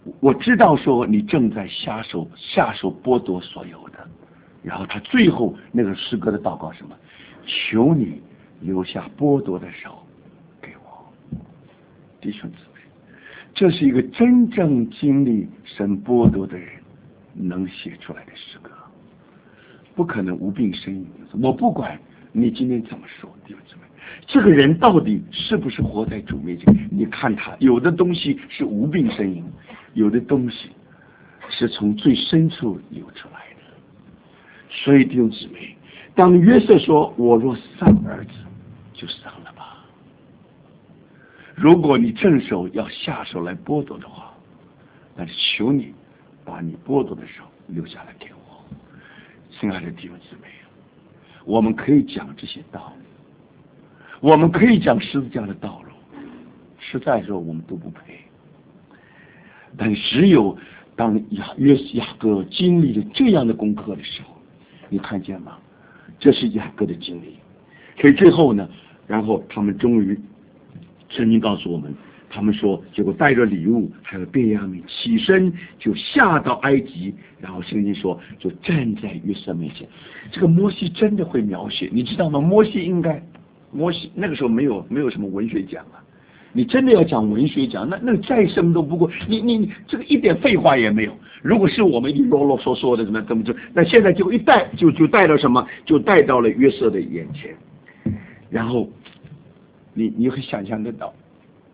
我知道说你正在下手剥夺所有的。然后他最后那个诗歌的祷告什么？求你留下剥夺的手给我。弟兄姊妹，这是一个真正经历神剥夺的人能写出来的诗歌，不可能无病呻吟。我不管你今天怎么说，弟兄姊妹，这个人到底是不是活在主面前？你看他有的东西是无病呻吟，有的东西是从最深处流出来的。所以弟兄姊妹，当约瑟说我若丧儿子就丧了吧，如果你正手要下手来剥夺的话，那就求你把你剥夺的手留下来给我。亲爱的弟兄姊妹，我们可以讲这些道理，我们可以讲十字架的道路，实在说我们都不配，但只有当雅各经历了这样的功课的时候，你看见吗？这是雅各的经历。所以最后呢，然后他们终于圣经告诉我们，他们说结果带着礼物还有便雅悯起身就下到埃及，然后圣经说就站在约瑟面前。这个摩西真的会描写，你知道吗？摩西那个时候没有什么文学奖啊，你真的要讲文学奖，那再生都不过，你这个一点废话也没有。如果是我们一啰啰嗦嗦的怎么着，那现在就一带就带到什么，就带到了约瑟的眼前。然后你会想象得到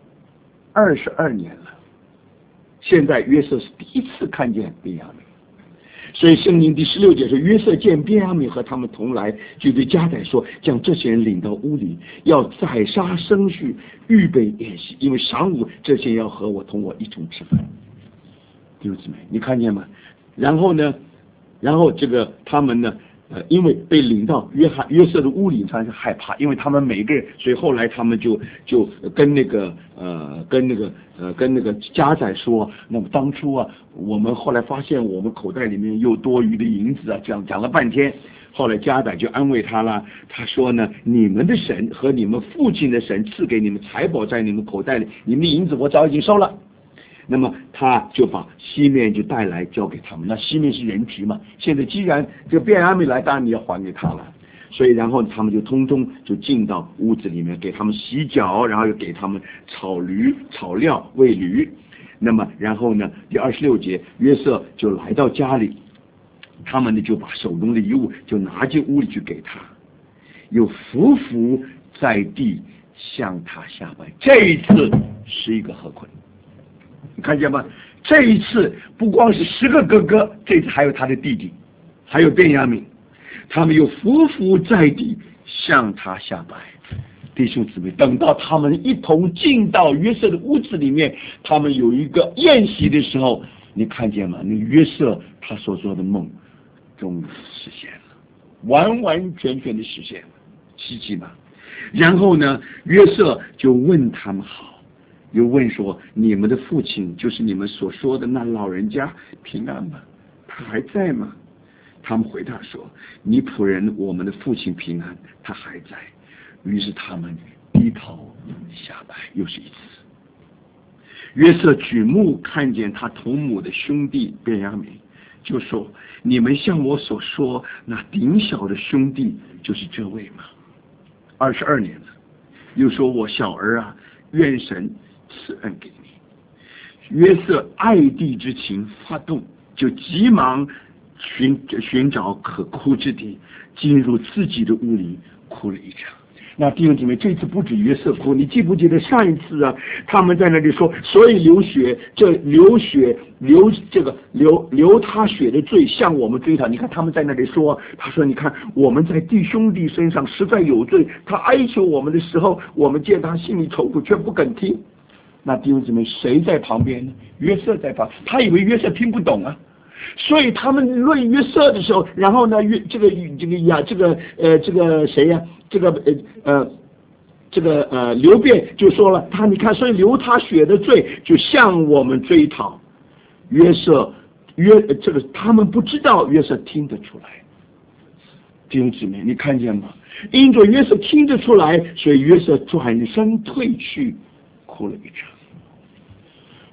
，22年了，现在约瑟是第一次看见便雅悯。所以圣经第16节说，约瑟见便雅悯和他们同来，就对家宰说，将这些人领到屋里，要宰杀牲畜，预备宴席，因为晌午这些要和我同我一同吃饭。弟兄姊妹，你看见吗？然后这个他们呢，因为被领到约瑟的屋里，他是害怕，因为他们每个人，所以后来他们就跟那个家宰说，那么当初啊，我们后来发现我们口袋里面有多余的银子啊，这样讲了半天。后来家宰就安慰他了，他说呢，你们的神和你们父亲的神赐给你们财宝在你们口袋里，你们的银子我早已经收了。那么他就把西面就带来交给他们，那西面是人质嘛，现在既然这个便雅悯来，当然你要还给他了。所以然后他们就通通就进到屋子里面，给他们洗脚，然后又给他们炒料喂驴。那么然后呢，第26节，约瑟就来到家里，他们呢就把手中的遗物就拿进屋里去给他，又伏在地向他下拜。这一次是一个何困，你看见吗？这一次不光是10个哥哥，这次还有他的弟弟，还有便雅悯，他们又伏在地向他下拜。弟兄姊妹，等到他们一同进到约瑟的屋子里面，他们有一个宴席的时候，你看见吗？那约瑟他所做的梦终于实现了，完完全全的实现了，奇迹嘛。然后呢，约瑟就问他们好，又问说，你们的父亲就是你们所说的那老人家平安吗？他还在吗？他们回答说，你仆人我们的父亲平安，他还在。于是他们低头下拜，又是一次。约瑟举目看见他同母的兄弟便雅悯，就说，你们像我所说那顶小的兄弟就是这位吗？22年了。又说，我小儿啊，愿神赐恩给你。约瑟爱弟之情发动，就急忙寻找可哭之地，进入自己的屋里哭了一场。那弟兄姊妹，这次不止约瑟哭，你记不记得上一次啊？他们在那里说，所以流他血的罪向我们追讨。你看他们在那里说，他说，你看我们在弟兄弟身上实在有罪，他哀求我们的时候，我们见他心里愁苦，却不肯听。那弟兄姊妹，谁在旁边呢？约瑟在旁，他以为约瑟听不懂啊。所以他们论约瑟的时候，然后呢，流辩就说了，你看，所以流他血的罪就向我们追讨。他们不知道约瑟听得出来。弟兄姊妹，你看见吗？因着约瑟听得出来，所以约瑟转身退去，哭了一场。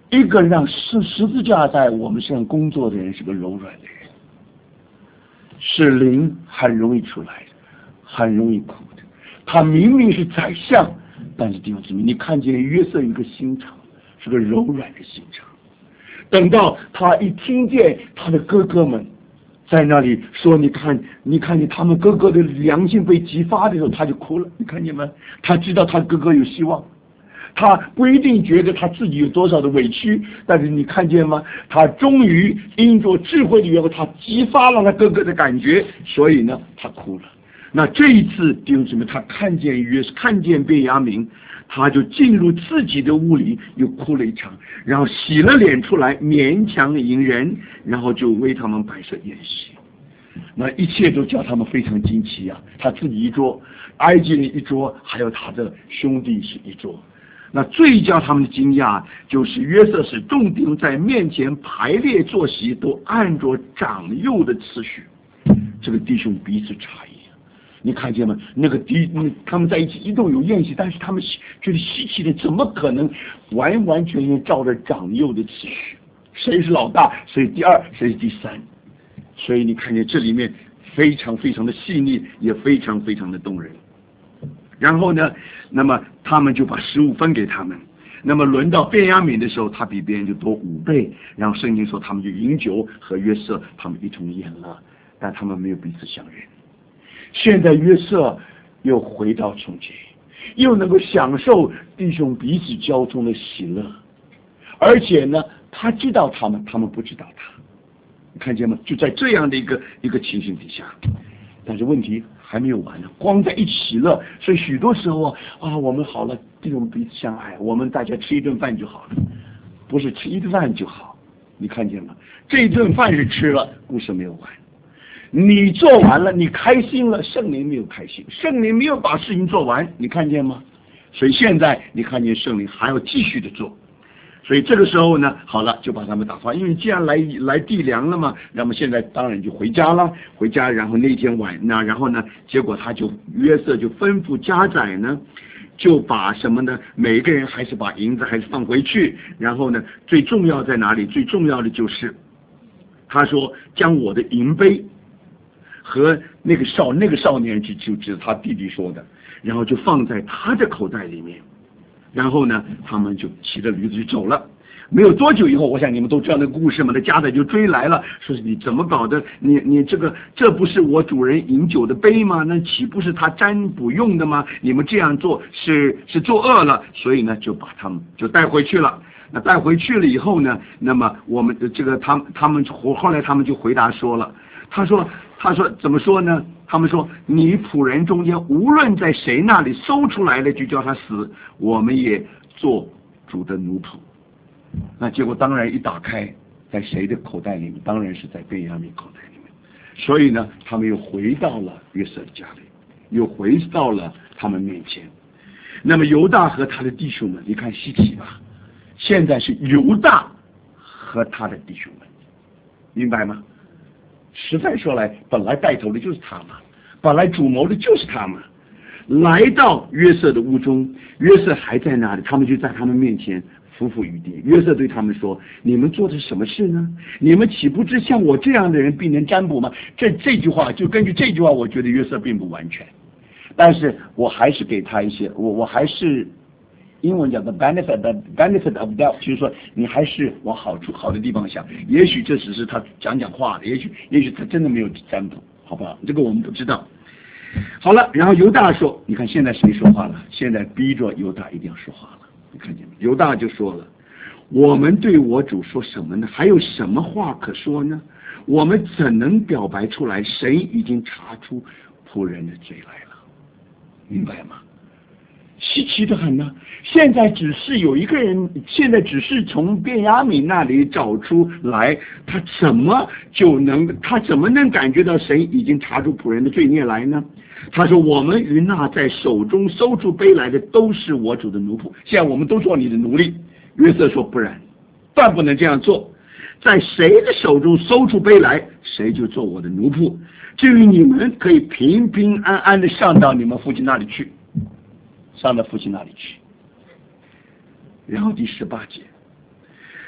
一个让十字架在我们身上工作的人是个柔软的人，是灵很容易出来的，很容易哭的。他明明是宰相，但是弟兄姊妹，你看见约瑟有一个心肠，是个柔软的心肠。等到他一听见他的哥哥们在那里说，你看见他们哥哥的良心被激发的时候，他就哭了。你看见吗？他知道他哥哥有希望。他不一定觉得他自己有多少的委屈，但是你看见吗？他终于因着智慧的缘故，他激发了他哥哥的感觉，所以呢，他哭了。那这一次弟兄姊妹，他看见便雅悯，他就进入自己的屋里，又哭了一场，然后洗了脸出来，勉强迎人，然后就为他们摆设宴席。那一切都叫他们非常惊奇啊！他自己一桌，埃及人一桌，还有他的兄弟是一桌。那最叫他们的惊讶，就是约瑟使众弟兄在面前排列坐席，都按着长幼的次序。这个弟兄彼此差异，你看见吗？他们在一起一同有宴席，但是他们觉得稀奇的，怎么可能完完全全照着长幼的次序？谁是老大，谁是第二，谁是第三？所以你看见这里面非常非常的细腻，也非常非常的动人。然后呢，那么他们就把食物分给他们。那么轮到便雅悯的时候，他比别人就多5倍。然后圣经说，他们就饮酒和约瑟他们一同宴乐，但他们没有彼此相认。现在约瑟又回到从前，又能够享受弟兄彼此交通的喜乐，而且呢，他知道他们不知道他。你看见吗？就在这样的一个情形底下，但是问题还没有完呢，光在一起了。所以许多时候啊，我们好了，弟兄彼此相爱，我们大家吃一顿饭就好了，不是吃一顿饭就好。你看见吗？这一顿饭是吃了，故事没有完。你做完了，你开心了，圣灵没有开心，圣灵没有把事情做完，你看见吗？所以现在你看见圣灵还要继续的做。所以这个时候呢，好了，就把他们打发，因为既然来地粮了嘛，那么现在当然就回家了。回家，然后那天然后呢，结果约瑟就吩咐家宰呢，就把什么呢？每一个人还是把银子还是放回去。然后呢，最重要在哪里？最重要的就是他说，将我的银杯和那个少年就是他弟弟说的，然后就放在他的口袋里面。然后呢，他们就骑着驴子就走了。没有多久以后，我想你们都知道那个故事嘛，那家宰就追来了，说是你怎么搞的？你这不是我主人饮酒的杯吗？那岂不是他占卜用的吗？你们这样做是作恶了，所以呢，就把他们就带回去了。那带回去了以后呢，那么我们他们后来他们就回答说了，他说怎么说呢？他们说，你仆人中间无论在谁那里搜出来的，就叫他死，我们也做主的奴仆。那结果当然一打开，在谁的口袋里面？当然是在便雅悯口袋里面。所以呢，他们又回到了约瑟的家里，又回到了他们面前。那么犹大和他的弟兄们，你看稀奇吧？现在是犹大和他的弟兄们，明白吗？实在说来，本来带头的就是他嘛，本来主谋的就是他嘛。来到约瑟的屋中，约瑟还在那里，他们就在他们面前俯伏于地。约瑟对他们说：“你们做的什么事呢？你们岂不知像我这样的人必能占卜吗？”这句话，就根据这句话，我觉得约瑟并不完全，但是我还是给他一些，我还是。英文讲的 benefit of doubt， 就是说你还是往好的地方想，也许这只是他讲话的，也许他真的没有占卜，好不好？这个我们不知道。好了，然后犹大说，你看现在谁说话了？现在逼着犹大一定要说话了，你看见没？犹大就说了，我们对我主说什么呢？还有什么话可说呢？我们怎能表白出来？神已经查出仆人的罪来了，明白吗？稀奇的很呢。现在只是有一个人，现在只是从便雅悯那里找出来，他怎么能感觉到神已经查出仆人的罪孽来呢？他说：“我们与那在手中搜出杯来的，都是我主的奴仆。现在我们都做你的奴隶。”约瑟说：“不然，断不能这样做。在谁的手中搜出杯来，谁就做我的奴仆。至于你们，可以平平安安的上到你们父亲那里去。”上到父亲那里去。然后第18节，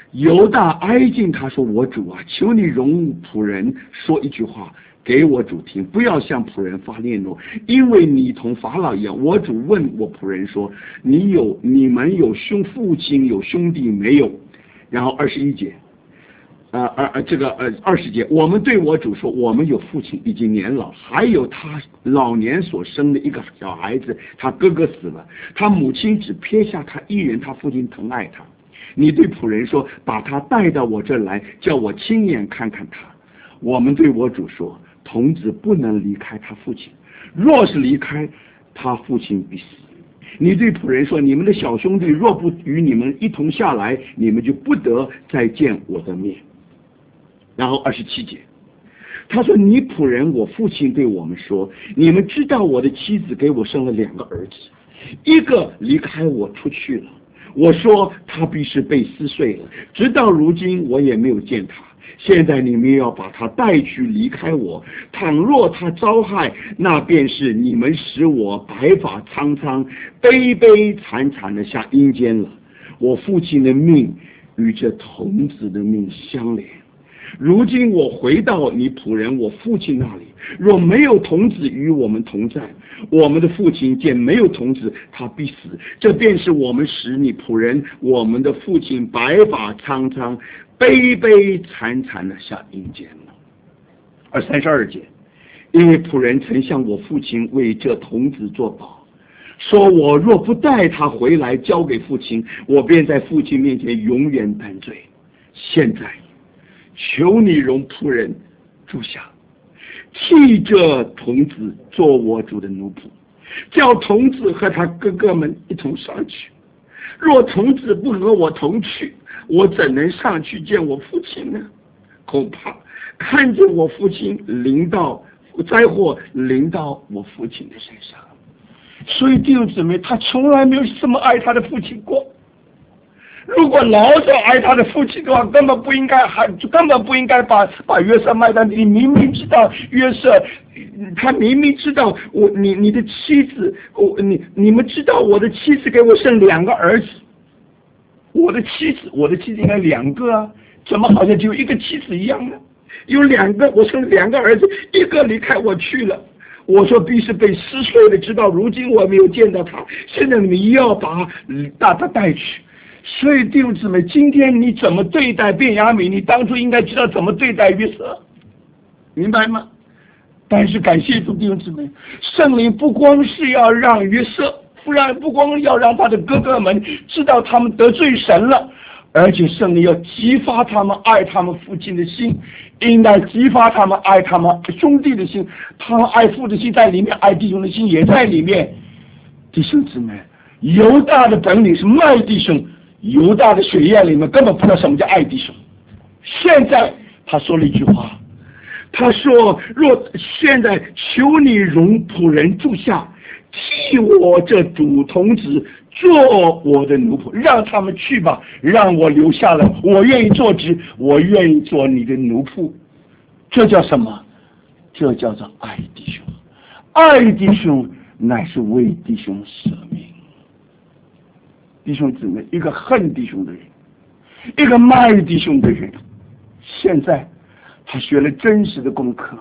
犹大挨近他说：“我主啊，求你容仆人说一句话给我主听，不要向仆人发烈怒，因为你同法老一样。”我主问我仆人说：“你们有父亲有兄弟没有？”然后21节。20节，我们对我主说，我们有父亲已经年老，还有他老年所生的一个小孩子，他哥哥死了，他母亲只撇下他一人，他父亲疼爱他。你对仆人说，把他带到我这来，叫我亲眼看看他。我们对我主说，童子不能离开他父亲，若是离开，他父亲必死。你对仆人说，你们的小兄弟若不与你们一同下来，你们就不得再见我的面。然后27节，他说：“你仆人我父亲对我们说，你们知道我的妻子给我生了2个儿子，一个离开我出去了，我说他必是被撕碎了，直到如今我也没有见他。现在你们要把他带去离开我，倘若他遭害，那便是你们使我白发苍苍、悲悲惨惨的下阴间了。我父亲的命与这童子的命相连。如今我回到你仆人我父亲那里，若没有童子与我们同在，我们的父亲见没有童子，他必死。这便是我们使你仆人我们的父亲白发苍苍、悲悲惨惨的下阴间了。32节，因为仆人曾向我父亲为这童子作保，说我若不带他回来交给父亲，我便在父亲面前永远担罪。现在求你容仆人住下，替这童子做我主的奴仆，叫童子和他哥哥们一同上去。若童子不和我同去，我怎能上去见我父亲呢？恐怕看见我父亲灾祸临到我父亲的身上。所以弟兄姊妹，他从来没有这么爱他的父亲过。如果老早爱他的父亲的话，根本不应该把约瑟卖到你。明明知道约瑟，他明明知道你的妻子，你们知道我的妻子给我生2个儿子，我的妻子应该2个啊，怎么好像只有1个妻子一样呢？有2个，我生2个儿子，一个离开我去了。我说必是被撕碎了，直到如今我没有见到他。现在你们要把他带去。所以弟兄姊妹，今天你怎么对待便雅悯，你当初应该知道怎么对待约瑟，明白吗？但是感谢主，弟兄姊妹，圣灵不光是要让约瑟，不光要让他的哥哥们知道他们得罪神了，而且圣灵要激发他们爱他们父亲的心，应该激发他们爱他们兄弟的心，他们爱父的心在里面，爱弟兄的心也在里面。弟兄姊妹，犹大的本领是卖弟兄，犹大的血液里面根本不知道什么叫爱弟兄。现在他说了一句话，他说：若现在求你容仆人住下，替我这主童子做我的奴仆，让他们去吧，让我留下来，我愿意做职，我愿意做你的奴仆。这叫什么？这叫做爱弟兄。爱弟兄乃是为弟兄舍命。弟兄姊妹，一个恨弟兄的人，一个卖弟兄的人，现在他学了真实的功课，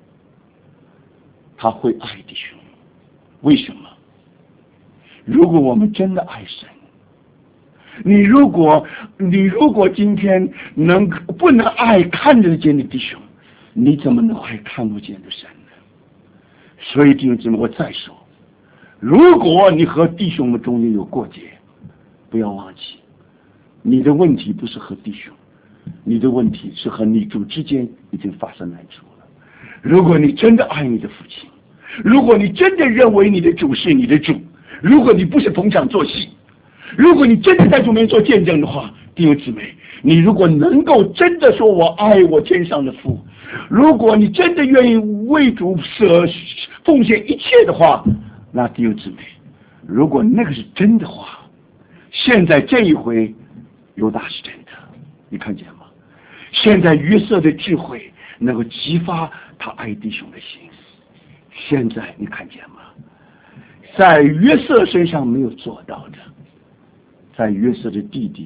他会爱弟兄。为什么？如果我们真的爱神，你如果今天不能爱看得见的弟兄，你怎么能爱看不见的神呢？所以弟兄姊妹，我再说，如果你和弟兄们中间有过节，不要忘记，你的问题不是和弟兄，你的问题是和你主之间已经发生难处了。如果你真的爱你的父亲，如果你真的认为你的主是你的主，如果你不是逢场作戏，如果你真的在主面做见证的话，弟兄姊妹，你如果能够真的说我爱我天上的父，如果你真的愿意为主奉献一切的话，那弟兄姊妹，如果那个是真的话，现在这一回犹大是真的，你看见吗？现在约瑟的智慧能够激发他爱弟兄的心思，现在你看见吗？在约瑟身上没有做到的，在约瑟的弟弟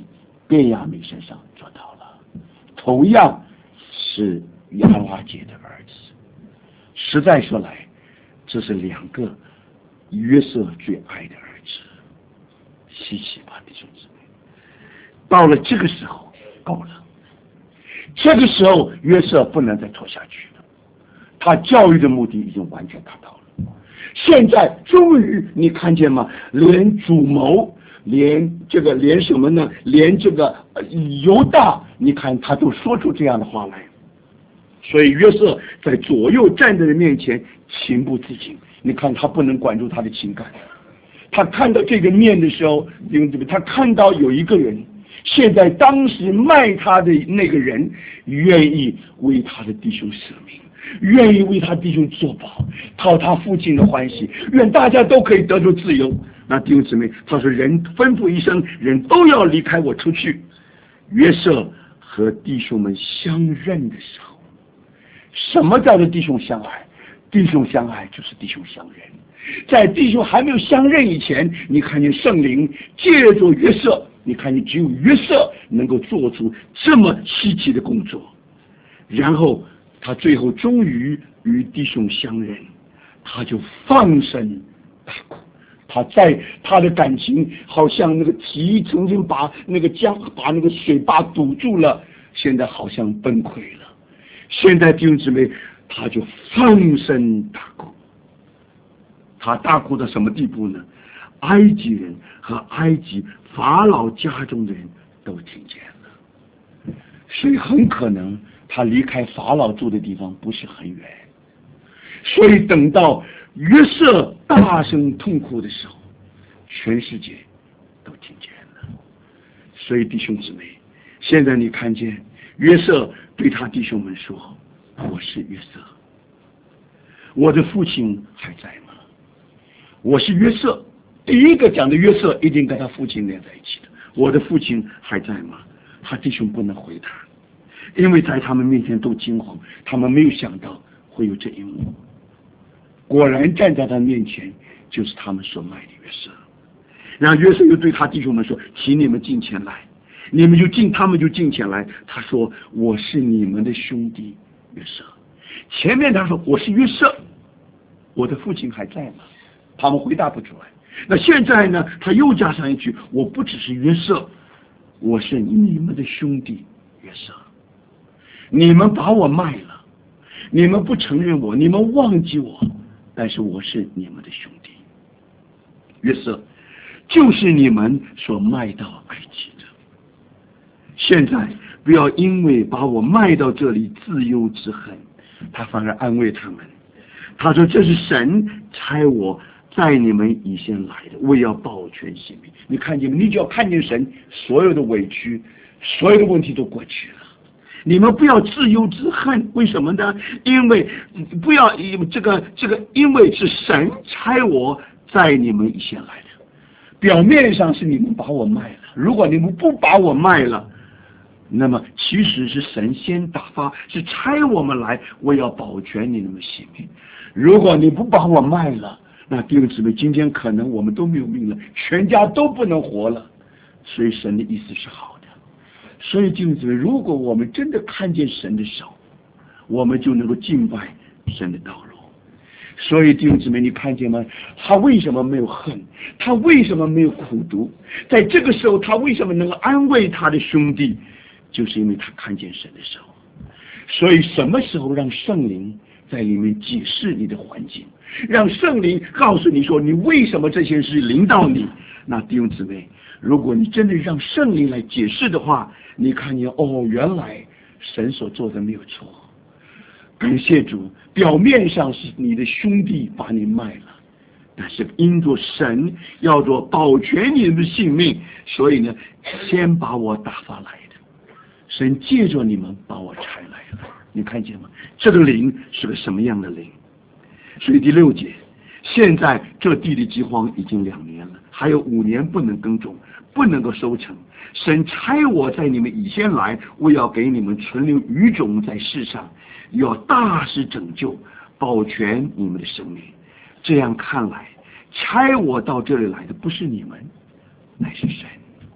便雅悯身上做到了，同样是亚拉结的儿子。实在说来，这是两个约瑟最爱的儿子。稀奇吧，弟兄姊妹，到了这个时候够了，这个时候约瑟不能再拖下去了，他教育的目的已经完全达到了。现在终于你看见吗？连主谋，连什么呢？连这个犹大，你看他都说出这样的话来。所以约瑟在左右站在人面前情不自禁，你看他不能管住他的情感。他看到这个面的时候，他看到有一个人，现在当时卖他的那个人愿意为他的弟兄舍命，愿意为他弟兄作保，讨他父亲的欢喜，愿大家都可以得着自由。那弟兄姊妹，他说人吩咐一声，人都要离开我出去。约瑟和弟兄们相认的时候，什么叫做弟兄相爱？弟兄相爱就是弟兄相认。在弟兄还没有相认以前，你看见圣灵借着约瑟，你看见只有约瑟能够做出这么稀奇的工作。然后他最后终于与弟兄相认，他就放声大哭。他在他的感情好像那个堤曾经把那个水坝堵住了，现在好像崩溃了。现在弟兄姊妹，他就放声大哭。他大哭到什么地步呢？埃及人和埃及法老家中的人都听见了。所以很可能他离开法老住的地方不是很远。所以等到约瑟大声痛哭的时候，全世界都听见了。所以弟兄姊妹，现在你看见约瑟对他弟兄们说：“我是约瑟，我的父亲还在吗？”我是约瑟，第一个讲的约瑟一定跟他父亲连在一起的。我的父亲还在吗？他弟兄不能回答，因为在他们面前都惊慌，他们没有想到会有这一幕。果然站在他面前就是他们所卖的约瑟。然后约瑟又对他弟兄们说：“请你们进前来。”他们就进前来。他说：“我是你们的兄弟约瑟。”前面他说：“我是约瑟，我的父亲还在吗？”他们回答不出来。那现在呢？他又加上一句：“我不只是约瑟，我是你们的兄弟约瑟。你们把我卖了，你们不承认我，你们忘记我，但是我是你们的兄弟约瑟，就是你们所卖到埃及的。现在不要因为把我卖到这里自忧之恨。”他反而安慰他们，他说：“这是神差我在你们以前来的，我也要保全性命。”你看见吗？你只要看见神，所有的委屈，所有的问题都过去了。你们不要自忧自恨，为什么呢？因为不要因为是神差我在你们以前来的。表面上是你们把我卖了，如果你们不把我卖了，那么其实是神先打发，是差我们来，我要保全你们的性命。如果你不把我卖了，那弟兄姊妹，今天可能我们都没有命了，全家都不能活了。所以神的意思是好的。所以弟兄姊妹，如果我们真的看见神的手，我们就能够敬拜神的道路。所以弟兄姊妹，你看见吗？他为什么没有恨？他为什么没有苦毒？在这个时候，他为什么能够安慰他的兄弟？就是因为他看见神的手。所以什么时候让圣灵在里面解释你的环境，让圣灵告诉你说你为什么这些事临到你？那弟兄姊妹，如果你真的让圣灵来解释的话，你看见原来神所做的没有错。感谢主，表面上是你的兄弟把你卖了，但是因着神要做保全你的性命，所以呢，先把我打发来的。神借着你们把我差来了，你看见吗？这个灵是个什么样的灵？所以第6节，现在这地的饥荒已经2年了，还有5年不能耕种，不能够收成。神差我在你们以先来，我要给你们存留余种在世上，要大施拯救，保全你们的生命。这样看来，差我到这里来的不是你们，乃是神。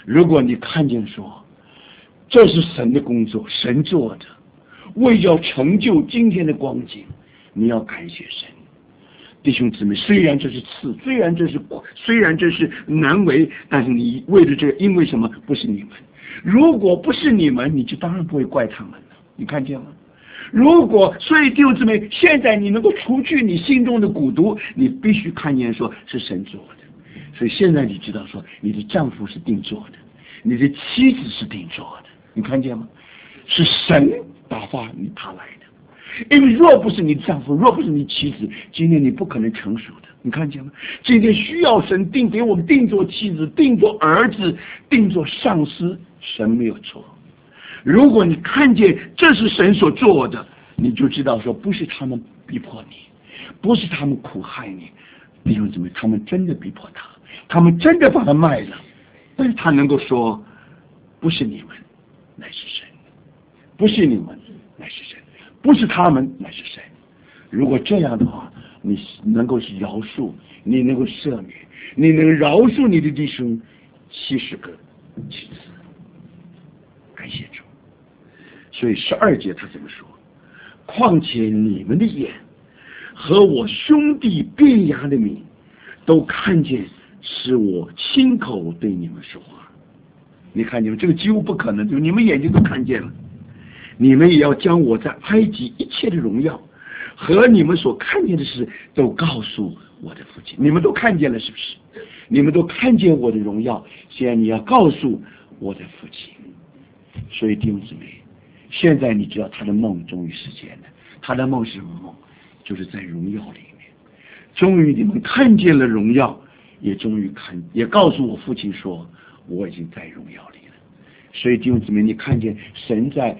如果你看见说这是神的工作，神做的，为要成就今天的光景，你要感谢神。弟兄姊妹，虽然这是刺，虽然这是难为，但是你为了这个，因为什么？不是你们。如果不是你们，你就当然不会怪他们了。你看见吗？所以弟兄姊妹，现在你能够除去你心中的蛊毒，你必须看见说是神做的。所以现在你知道说，你的丈夫是定做的，你的妻子是定做的，你看见吗？是神打发他来的。因为若不是你丈夫，若不是你妻子，今天你不可能成熟的。你看见吗？今天需要神给我们定做妻子，定做儿子，定做上司，神没有错。如果你看见这是神所做的，你就知道说不是他们逼迫你，不是他们苦害你，弟兄姊妹，他们真的逼迫他，他们真的把他卖了，但是他能够说不是你们，乃是神；不是你们，乃是神；不是他们，乃是神。如果这样的话，你能够饶恕，你能够赦免，你能饶恕你的弟兄70个妻子，感谢主。所以12节他怎么说？况且你们的眼和我兄弟便雅的名都看见是我亲口对你们说话。你看见这个几乎不可能，就你们眼睛都看见了。你们也要将我在埃及一切的荣耀和你们所看见的事都告诉我的父亲。你们都看见了，是不是？你们都看见我的荣耀，现在你要告诉我的父亲。所以弟兄姊妹，现在你知道他的梦终于实现了。他的梦是什么梦？就是在荣耀里面。终于你们看见了荣耀，也告诉我父亲说我已经在荣耀里了。所以弟兄姊妹，你看见神在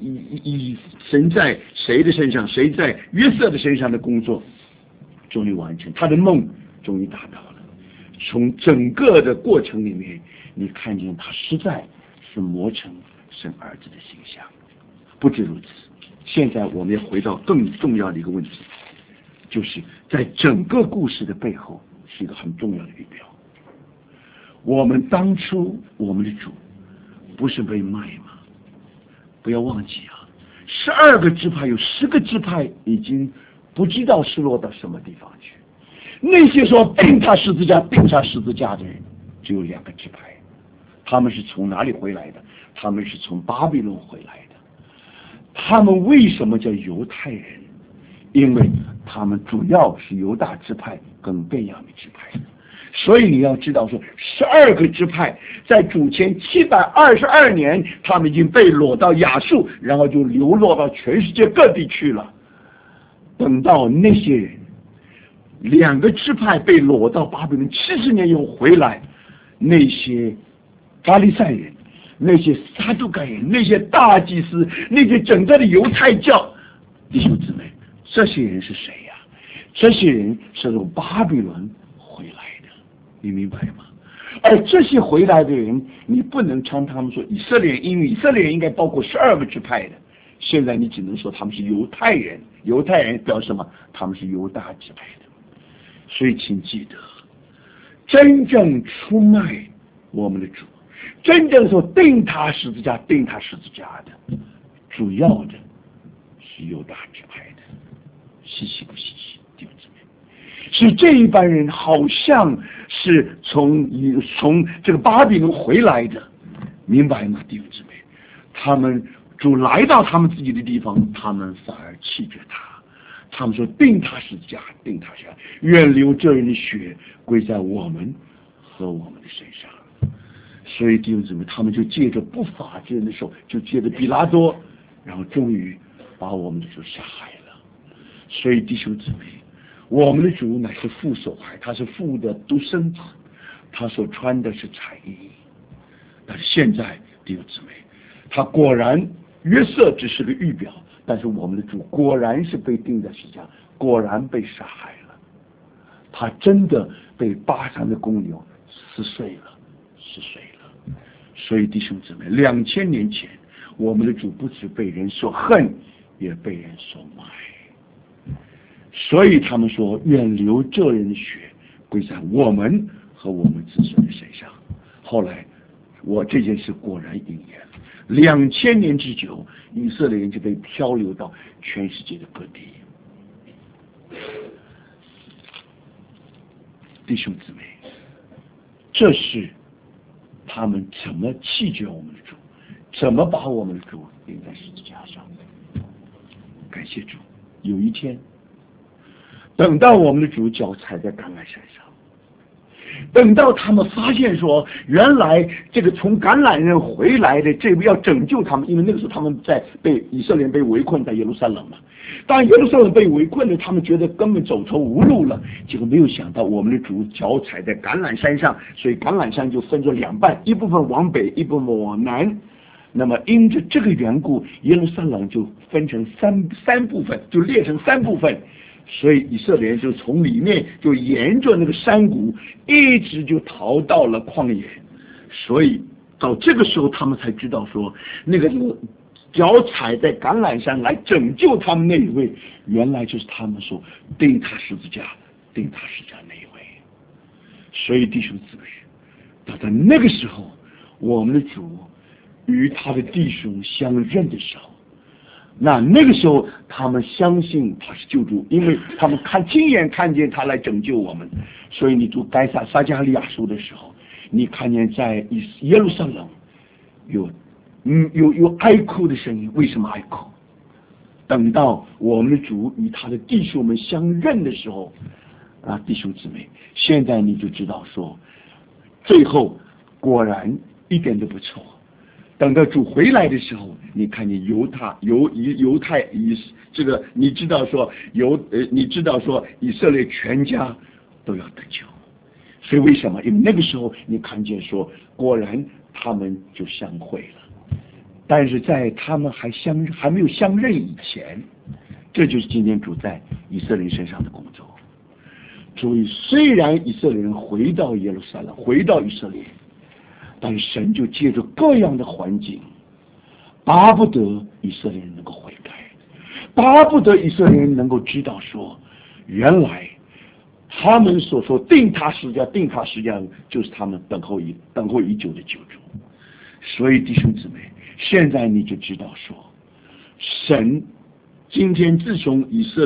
谁的身上，谁在约瑟的身上的工作终于完成，他的梦终于达到了。从整个的过程里面，你看见他实在是磨成神儿子的形象。不止如此，现在我们要回到更重要的一个问题，就是在整个故事的背后是一个很重要的预表。我们当初我们的主不是被卖吗？不要忘记啊，12个支派有10个支派已经不知道是落到什么地方去。那些说定他十字架的人只有2个支派。他们是从哪里回来的？他们是从巴比伦回来的。他们为什么叫犹太人？因为他们主要是犹大支派跟便雅悯支派。所以你要知道说，12个支派在主前722年，他们已经被掳到亚述，然后就流落到全世界各地去了。等到那些人2个支派被掳到巴比伦70年又回来，那些法利赛人、那些撒都该人、那些大祭司、那些整个的犹太教，弟兄姊妹，这些人是谁呀？这些人是从巴比伦回来的，你明白吗？而这些回来的人，你不能称他们说以色列人，因为以色列人应该包括12个支派的。现在你只能说他们是犹太人。犹太人表示什么？他们是犹大支派的。所以请记得，真正出卖我们的主，真正说定他十字架的，主要的是犹大支派的。稀奇不稀奇，弟兄姊妹？是这一班人好像是从这个巴比伦回来的，明白吗，弟兄姊妹？他们主来到他们自己的地方，他们反而弃绝他。他们说定他十字架，愿流这人的血归在我们和我们的身上。所以弟兄姊妹，他们就借着不法之人的手，就借着比拉多，然后终于把我们的主杀害了。所以弟兄姊妹，我们的主乃是父所怀，他是父的独生子，他所穿的是彩衣。但是现在弟兄姊妹，他果然约瑟只是个预表，但是我们的主果然是被钉在十字架，果然被杀害了。他真的被巴山的公牛撕碎了。所以弟兄姊妹，2000年前我们的主不止被人所恨，也被人所卖。所以他们说愿流这人的血归在我们和我们子孙的身上。后来我这件事果然应验了。2000年之久，以色列人就被漂流到全世界的各地。弟兄姊妹，这是他们怎么弃绝我们的主，怎么把我们的主钉在十字架上。感谢主，有一天等到我们的主脚踩在橄榄山上，等到他们发现说，原来这个从橄榄人回来的这位要拯救他们，因为那个时候他们被以色列人被围困在耶路撒冷嘛。当耶路撒冷被围困了，他们觉得根本走投无路了，结果没有想到我们的主脚踩在橄榄山上，所以橄榄山就分作两半，一部分往北，一部分往南。那么因着这个缘故，耶路撒冷就分成三部分，就裂成3部分。所以以色列人就从里面就沿着那个山谷一直就逃到了旷野。所以到这个时候他们才知道说，那个脚踩在橄榄山来拯救他们那一位，原来就是他们说钉他十字架那一位。所以弟兄姊妹，到在那个时候，我们的主与他的弟兄相认的时候，那个时候他们相信他是救主，因为他们亲眼看见他来拯救我们。所以你读撒迦利亚书的时候，你看见在耶路撒冷有哀哭的声音。为什么哀哭？等到我们的主与他的弟兄们相认的时候啊，弟兄姊妹，现在你就知道说，最后果然一点都不错。等到主回来的时候，你看见犹太这个，你知道说以色列全家都要得救。所以为什么？因为那个时候你看见说，果然他们就相会了。但是在他们还没有相认以前，这就是今天主在以色列身上的工作。所以虽然以色列人回到耶路撒冷，回到以色列，但神就借着各样的环境，巴不得以色列人能够悔改，巴不得以色列人能够知道说，原来他们所说定他十字架就是他们等候已久的救主。所以弟兄姊妹，现在你就知道说，神今天自从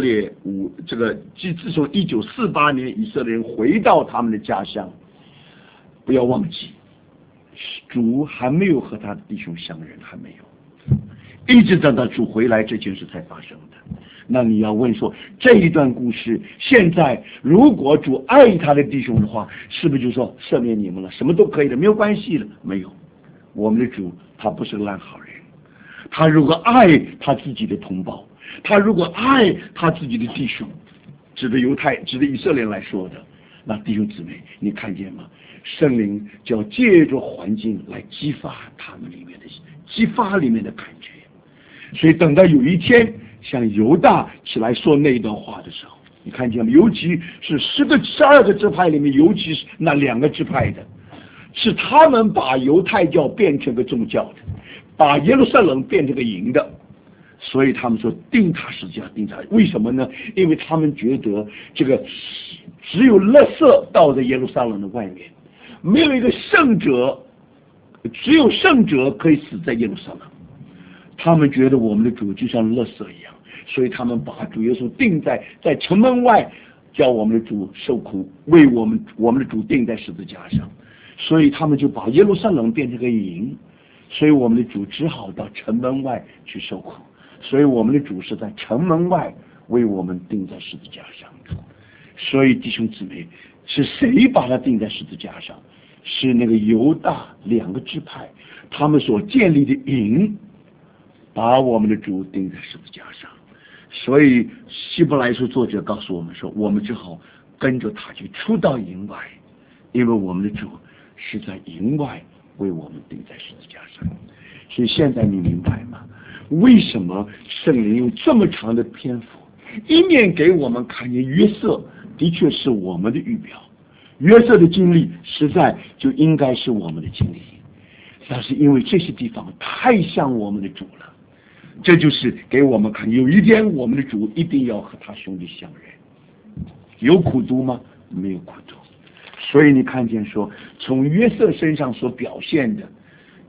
1948年以色列人回到他们的家乡，不要忘记主还没有和他的弟兄相认，还没有，一直等到主回来这件事才发生的。那你要问说，这一段故事现在如果主爱他的弟兄的话，是不是就说赦免你们了，什么都可以了，没有关系了？没有，我们的主他不是个烂好人。他如果爱他自己的同胞，他如果爱他自己的弟兄，指的以色列人来说的，那弟兄姊妹，你看见吗？圣灵就要借着环境来激发他们里面的感觉。所以等到有一天像犹大起来说那一段话的时候，你看见吗？尤其是12个支派里面，尤其是那2个支派的，是他们把犹太教变成个宗教的，把耶路撒冷变成个营的。所以他们说定他十字架，为什么呢？因为他们觉得这个只有垃圾倒在耶路撒冷的外面，没有一个圣者，只有圣者可以死在耶路撒冷。他们觉得我们的主就像垃圾一样，所以他们把主耶稣钉在城门外，叫我们的主受苦，为我们的主钉在十字架上。所以他们就把耶路撒冷变成个营，所以我们的主只好到城门外去受苦。所以我们的主是在城门外为我们钉在十字架上。所以弟兄姊妹，是谁把他钉在十字架上？是那个犹大2个支派，他们所建立的营，把我们的主钉在十字架上。所以希伯来书作者告诉我们说，我们只好跟着他去出到营外，因为我们的主是在营外为我们钉在十字架上。所以现在你明白吗？为什么圣灵用这么长的篇幅，一面给我们看见约瑟的确是我们的预表，约瑟的经历实在就应该是我们的经历，但是因为这些地方太像我们的主了，这就是给我们看有一天我们的主一定要和他兄弟相认。有苦读吗？没有苦读。所以你看见说，从约瑟身上所表现的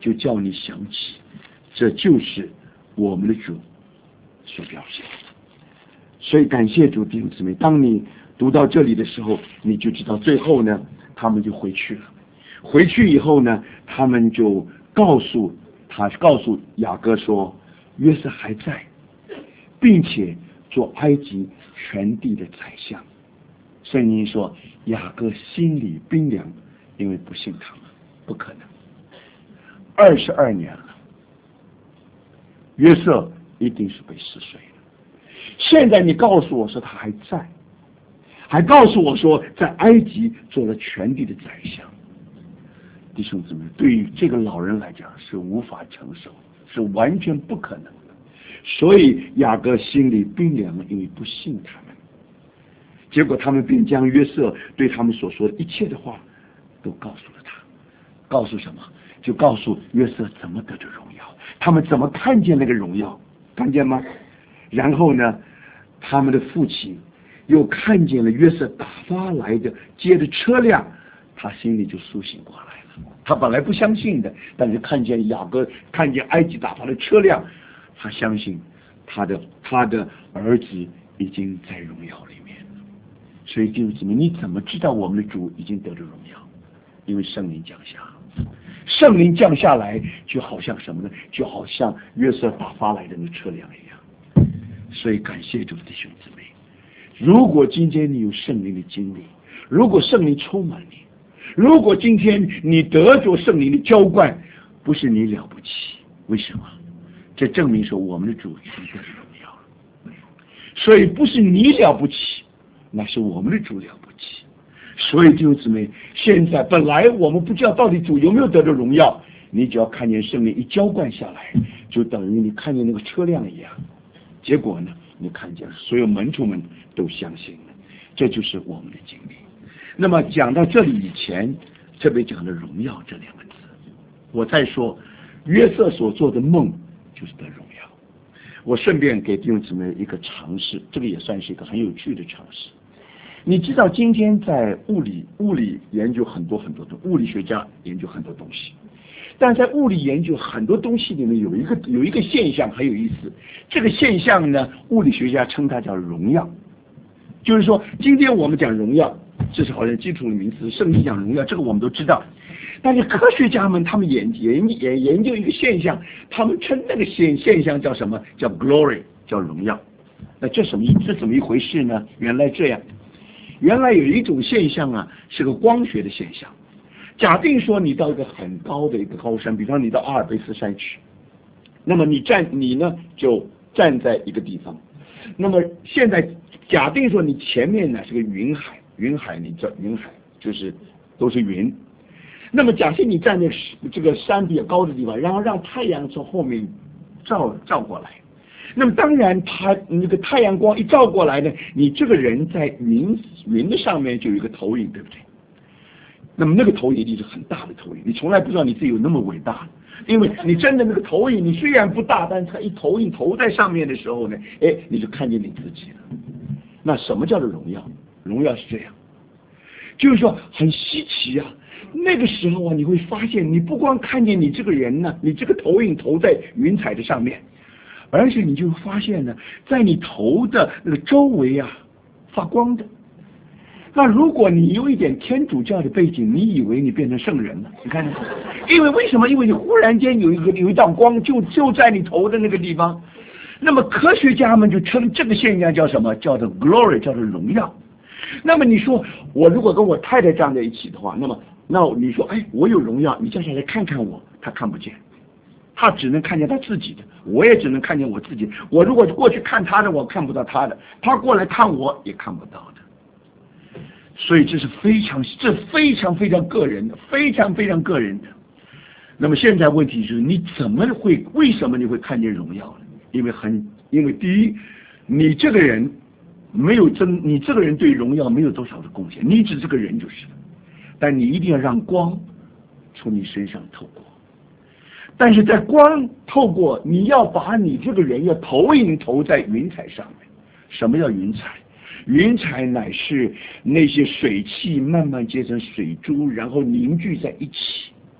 就叫你想起，这就是我们的主所表现的。所以感谢主，弟兄姊妹，当你读到这里的时候，你就知道最后呢，他们就回去了。回去以后呢，他们就告诉雅各说，约瑟还在，并且做埃及全地的宰相。圣经说雅各心里冰凉，因为不信他们，不可能。22年了，约瑟一定是被撕碎了。现在你告诉我说他还在，还告诉我说在埃及做了全地的宰相，弟兄姊妹，对于这个老人来讲是无法承受，是完全不可能的。所以雅各心里冰凉，因为不信他们。结果他们便将约瑟对他们所说的一切的话都告诉了他。告诉什么？就告诉约瑟怎么得着荣耀，他们怎么看见那个荣耀，看见吗？然后呢，他们的父亲又看见了约瑟打发来的接的车辆，他心里就苏醒过来了。他本来不相信的，但是看见雅各，看见埃及打发的车辆，他相信他的儿子已经在荣耀里面了。所以弟兄姊妹，你怎么知道我们的主已经得着荣耀？因为圣灵降下，圣灵降下来，就好像什么呢？就好像约瑟打发来的那车辆一样。所以感谢主的弟兄姊妹，如果今天你有圣灵的经历，如果圣灵充满你，如果今天你得着圣灵的浇灌，不是你了不起，为什么？这证明说我们的主已经得着荣耀。所以不是你了不起，那是我们的主了不起。所以弟兄姊妹，现在本来我们不知道到底主有没有得着荣耀，你只要看见圣灵一浇灌下来，就等于你看见那个车辆一样。结果呢，你看见所有门徒们都相信了，这就是我们的经历。那么讲到这里以前，特别讲的荣耀这两个字，我再说约瑟所做的梦就是得荣耀。我顺便给弟兄姊妹一个尝试，这个也算是一个很有趣的尝试。你知道今天在物理研究很多的物理学家研究很多东西，但在物理研究很多东西里面有一个现象很有意思。这个现象呢，物理学家称它叫荣耀。就是说今天我们讲荣耀，这是好像基础的名词，圣经讲荣耀，这个我们都知道。但是科学家们他们研究一个现象，他们称那个现象叫什么？叫 glory， 叫荣耀。那这怎么一回事呢？原来这样，原来有一种现象啊，是个光学的现象。假定说你到一个很高的一个高山，比方你到阿尔卑斯山去，那么你呢就站在一个地方。那么现在假定说你前面呢是个云海，你知道云海就是都是云。那么假设你站在这个山比较高的地方，然后让太阳从后面照过来。那么当然那个太阳光一照过来呢，你这个人在云的上面就有一个投影，对不对？那么那个投影一定是很大的投影，你从来不知道你自己有那么伟大，因为你真的那个投影，你虽然不大，但是它一投影投在上面的时候呢，你就看见你自己了。那什么叫做荣耀？荣耀是这样，就是说很稀奇啊。那个时候啊，你会发现，你不光看见你这个人呢，你这个投影投在云彩的上面，而且你就发现呢，在你头的那个周围啊，发光的。那如果你有一点天主教的背景，你以为你变成圣人了，你看，为什么？因为你忽然间有一道光就在你头的那个地方。那么科学家们就称这个现象叫什么？叫做 glory， 叫做荣耀。那么你说我如果跟我太太站在一起的话，那你说我有荣耀，你叫下来看看我，他看不见，他只能看见他自己的，我也只能看见我自己。我如果过去看他的，我看不到他的；他过来看我也看不到的。所以这非常个人的，非常个人的。那么现在问题是，为什么你会看见荣耀呢？因为第一，你这个人对荣耀没有多少的贡献，你只这个人就是了。但你一定要让光从你身上透过。但是在光透过，你要把你这个人要投影投在云彩上面。什么叫云彩？云彩乃是那些水汽慢慢结成水珠，然后凝聚在一起。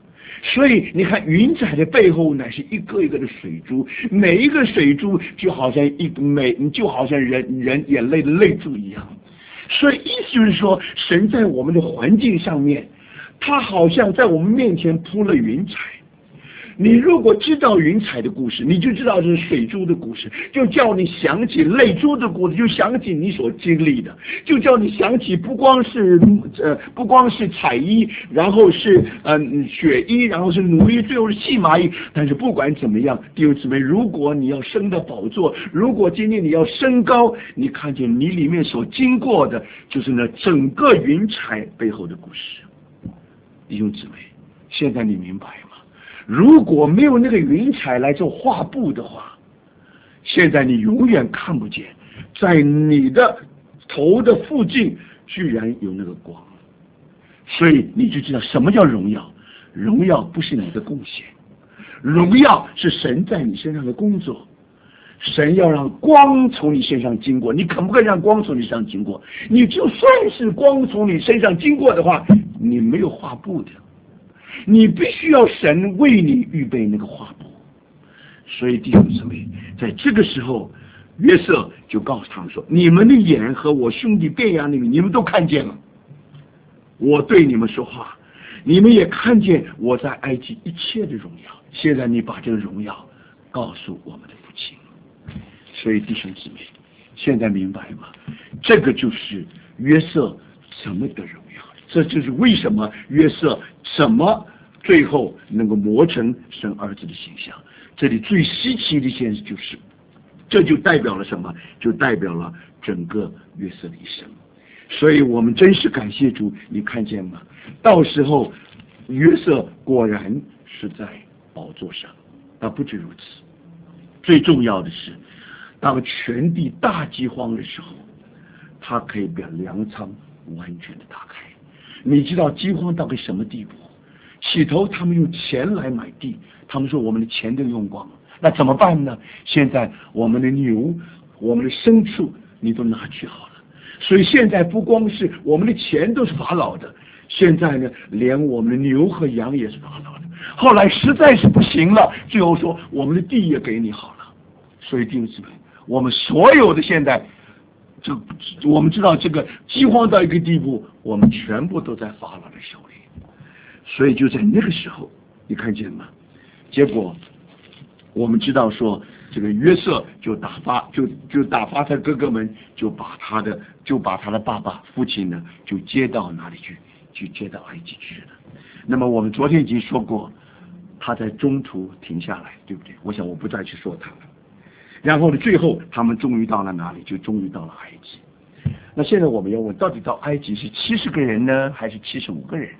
所以你看，云彩的背后乃是一个一个的水珠，每一个水珠就好像人眼泪的泪珠一样。所以意思就是说，神在我们的环境上面，他好像在我们面前铺了云彩。你如果知道云彩的故事，你就知道这是水珠的故事，就叫你想起泪珠的故事，就想起你所经历的，就叫你想起不光是彩衣，然后是血衣，然后是奴役，最后是细麻衣。但是不管怎么样，弟兄姊妹，如果你要升到宝座，如果今天你要升高，你看见你里面所经过的，就是那整个云彩背后的故事。弟兄姊妹，现在你明白吗？如果没有那个云彩来做画布的话，现在你永远看不见，在你的头的附近居然有那个光，所以你就知道什么叫荣耀。荣耀不是你的贡献，荣耀是神在你身上的工作。神要让光从你身上经过，你肯不肯让光从你身上经过？你就算是光从你身上经过的话，你没有画布的，你必须要神为你预备那个画布。所以弟兄姊妹，在这个时候，约瑟就告诉他们说：你们的眼和我兄弟便雅悯，你们都看见了，我对你们说话，你们也看见我在埃及一切的荣耀。现在你把这个荣耀告诉我们的父亲。所以弟兄姊妹，现在明白吗？这个就是约瑟什么的荣耀，这就是为什么约瑟怎么最后能够磨成神儿子的形象。这里最稀奇的一件事就是，这就代表了什么？就代表了整个约瑟的一生。所以我们真是感谢主，你看见吗？到时候约瑟果然是在宝座上，但不止如此，最重要的是，当全地大饥荒的时候，他可以把粮仓完全的打开。你知道饥荒到个什么地步？起头他们用钱来买地，他们说我们的钱都用光了，那怎么办呢？现在我们的牛、我们的牲畜你都拿去好了。所以现在不光是我们的钱都是法老的，现在呢，连我们的牛和羊也是法老的。后来实在是不行了，最后说我们的地也给你好了。所以弟兄姊妹，我们所有的现在，我们知道这个饥荒到一个地步，我们全部都在法老的手里。所以就在那个时候，你看见吗？结果我们知道说，这个约瑟就打发他哥哥们，就把他的爸爸父亲呢，就接到哪里去？就接到埃及去了。那么我们昨天已经说过，他在中途停下来，对不对？我想我不再去说他了。然后呢，最后他们终于到了哪里？就终于到了埃及。那现在我们要问，到底到埃及是70个人呢，还是75个人？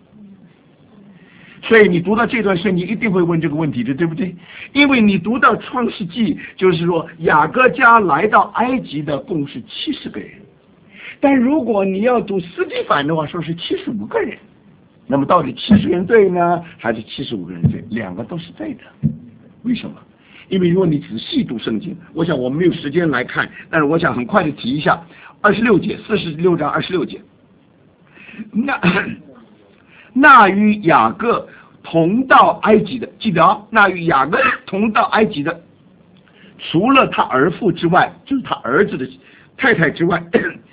所以你读到这段圣经一定会问这个问题的，对不对？因为你读到创世纪，就是说雅各家来到埃及的共是70个人，但如果你要读司提反的话，说是75个人。那么到底70个人对呢，还是75个人对？两个都是对的。为什么？因为如果你仔细读圣经，我想我们没有时间来看，但是我想很快的提一下26节，46章26节。那与雅各同到埃及的，记得啊，那与雅各同到埃及的，除了他儿妇之外，就是他儿子的太太之外，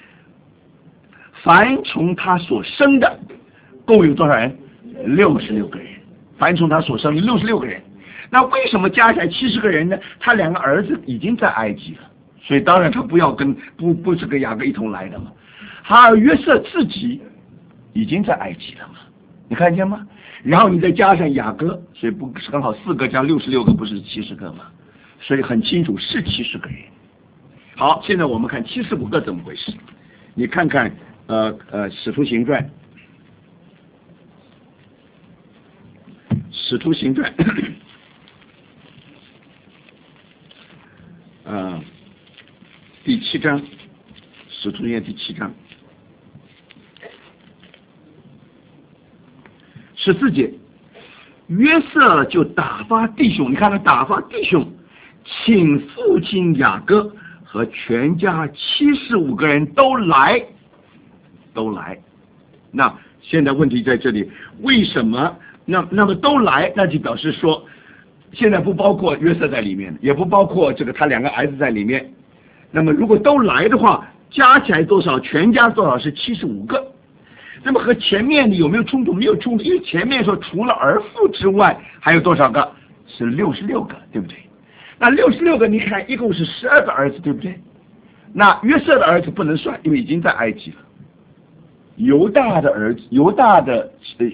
凡从他所生的，共有多少人？66个人。凡从他所生的66个人。那为什么加起来70个人呢？他2个儿子已经在埃及了，所以当然他不是跟雅各一同来的嘛。还有约瑟自己已经在埃及了嘛。你看见吗？然后你再加上雅各，所以不是刚好4个加66个，不是70个吗？所以很清楚是70个人。好，现在我们看75个怎么回事？你看看使徒行传，第7章，使徒行传第7章。14节，约瑟就打发弟兄，你看他打发弟兄，请父亲雅各和全家75个人都来。那现在问题在这里，为什么那么都来，那就表示说，现在不包括约瑟在里面，也不包括这个他2个儿子在里面。那么如果都来的话，加起来多少？全家多少？是75个。那么和前面的有没有冲突？没有冲突，因为前面说除了儿妇之外，还有多少个？是66个，对不对？那66个，你看一共是12个儿子，对不对？那约瑟的儿子不能算，因为已经在埃及了。犹大的儿子，犹大的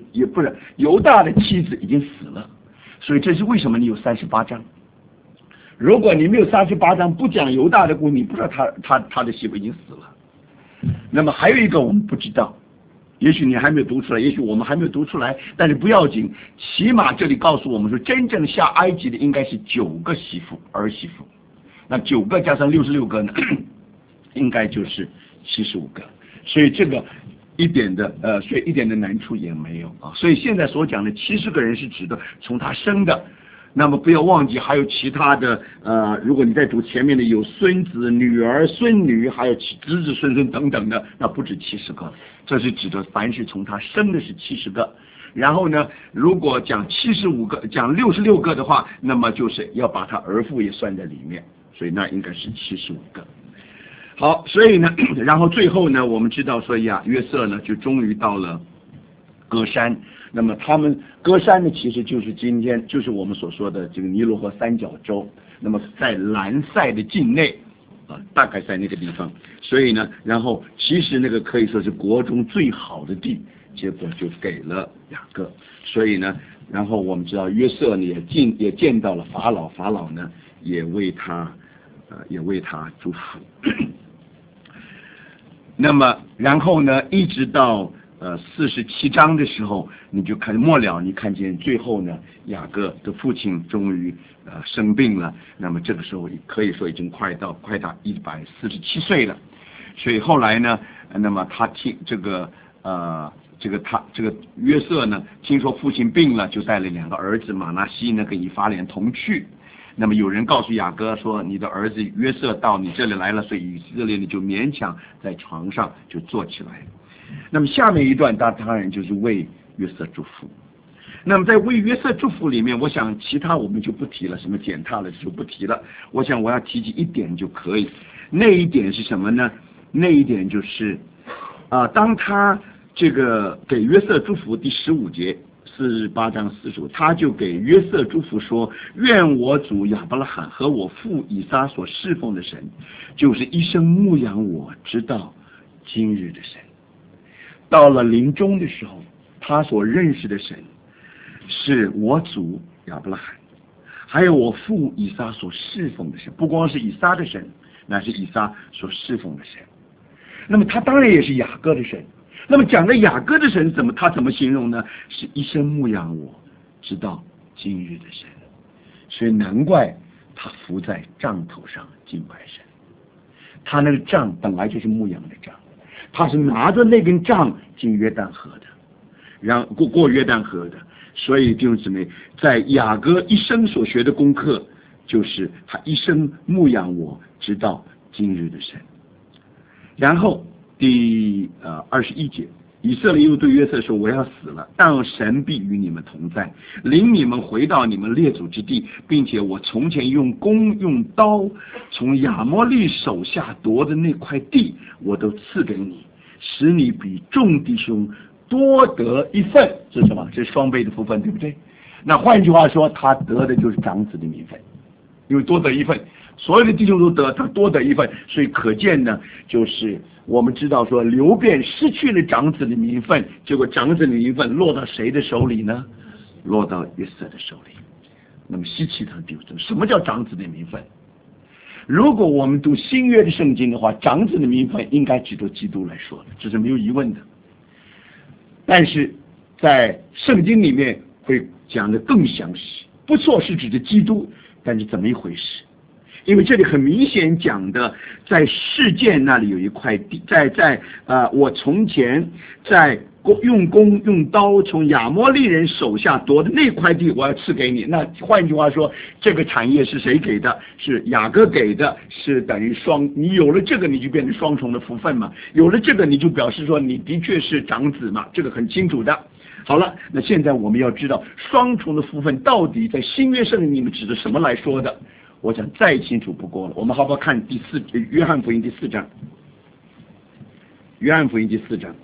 妻子已经死了，所以这是为什么你有38章。如果你没有38章，不讲犹大的故事，你不知道他的媳妇已经死了。那么还有一个我们不知道，也许你还没有读出来，也许我们还没有读出来，但是不要紧，起码这里告诉我们说，真正下埃及的应该是9个儿媳妇，那9个加上66个呢，应该就是75个，所以这个一点的难处也没有啊。所以现在所讲的70个人是指的从他生的，那么不要忘记还有其他的如果你在读前面的有孙子、女儿、孙女，还有子子孙孙等等的，那不止70个，这是指的凡是从他生的是70个。然后呢，如果讲75个、讲66个的话，那么就是要把他儿妇也算在里面，所以那应该是75个。好，所以呢，然后最后呢，我们知道说呀，约瑟呢就终于到了歌山。那么他们歌山呢，其实就是今天就是我们所说的这个尼罗河三角洲。那么在兰塞的境内大概在那个地方。所以呢，然后其实那个可以说是国中最好的地，结果就给了雅各。所以呢，然后我们知道约瑟呢也见到了法老，法老呢也为他祝福。那么然后呢，一直到47章的时候，你就看末了，你看见最后呢，雅各的父亲终于生病了。那么这个时候可以说已经快到147岁了。所以后来呢，那么他听这个约瑟呢，听说父亲病了，就带了2个儿子马拿西呢跟以法莲同去。那么有人告诉雅各说，你的儿子约瑟到你这里来了，所以以色列呢就勉强在床上就坐起来。那么下面一段当然就是为约瑟祝福。那么在为约瑟祝福里面，我想其他我们就不提了，什么践踏了就不提了。我想我要提及一点就可以，那一点是什么呢？那一点就是当他这个给约瑟祝福第15节48章45，他就给约瑟祝福说，愿我主亚伯拉罕和我父以撒所侍奉的神，就是一生牧养我直到今日的神。到了临终的时候，他所认识的神是我主亚伯拉罕，还有我父以撒所侍奉的神，不光是以撒的神，那是以撒所侍奉的神。那么他当然也是雅各的神。那么讲的雅各的神他怎么形容呢？是一生牧养我直到今日的神。所以难怪他伏在杖头上敬拜神。他那个杖本来就是牧养的杖，他是拿着那根杖进约旦河的，然后过约旦河的。所以弟兄姊妹，在雅各一生所学的功课，就是他一生牧养我直到今日的神。然后第21节，以色列又对约瑟说，我要死了，但神必与你们同在，领你们回到你们列祖之地，并且我从前用弓用刀从亚摩利手下夺的那块地，我都赐给你，使你比众弟兄多得一份。这是什么？这是双倍的福分，对不对？那换句话说，他得的就是长子的名分，因为多得一份，所有的弟兄都得，他多得一份。所以可见呢，就是我们知道说，流便失去了长子的名分，结果长子的名分落到谁的手里呢？落到约瑟的手里。那么希奇特丢这什么叫长子的名分？如果我们读新约的圣经的话，长子的名分应该指着基督来说的，这是没有疑问的。但是在圣经里面会讲得更详细，不错是指着基督，但是怎么一回事？因为这里很明显讲的，在事件那里有一块地，我从前在用弓用刀从亚摩利人手下夺的那块地，我要赐给你。那换句话说，这个产业是谁给的？是雅各给的，是等于你有了这个，你就变成双重的福分嘛。有了这个，你就表示说你的确是长子嘛，这个很清楚的。 好了，那现在我们要知道双重的福分到底在新约圣经里面指的什么来说的，我想再清楚不过了。我们好不好看约翰福音第4章？约翰福音第4章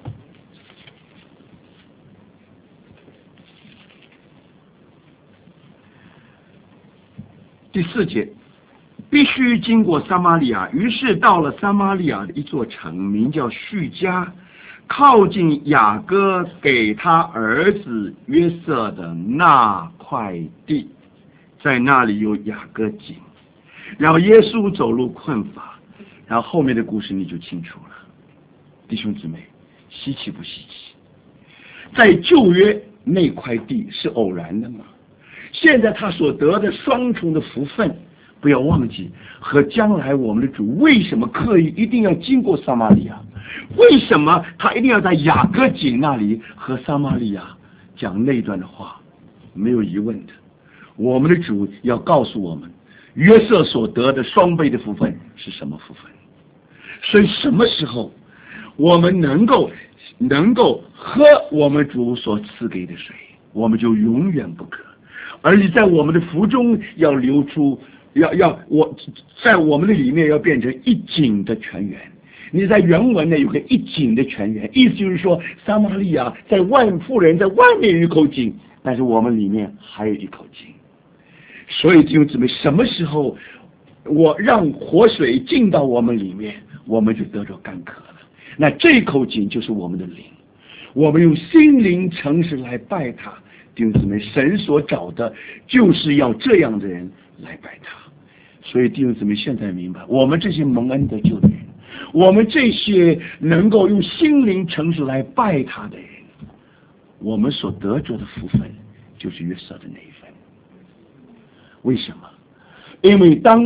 第4节，必须经过撒玛利亚，于是到了撒玛利亚的一座城，名叫叙加，靠近雅各给他儿子约瑟的那块地，在那里有雅各井。然后耶稣走路困乏，然后后面的故事你就清楚了。弟兄姊妹，稀奇不稀奇？在旧约那块地是偶然的吗？现在他所得的双重的福分，不要忘记和将来我们的主为什么刻意一定要经过撒玛利亚，为什么他一定要在雅各井那里和撒玛利亚讲那段的话，没有疑问的。我们的主要告诉我们，约瑟所得的双倍的福分是什么福分。所以什么时候我们能够喝我们主所赐给的水，我们就永远不渴。而且在我们的福中要流出，在我们的里面要变成一井的泉源。你在原文呢有个一井的泉源，意思就是说撒玛利亚妇人在外面有一口井，但是我们里面还有一口井。所以弟兄姊妹，什么时候我让活水进到我们里面，我们就得着干渴了。那这口井就是我们的灵，我们用心灵诚实来拜他。弟兄姊妹，神所找的就是要这样的人来拜他。所以弟兄姊妹，现在明白，我们这些蒙恩得救的人，我们这些能够用心灵诚实来拜他的人，我们所得着的福分就是约瑟的那一份。为什么？因为当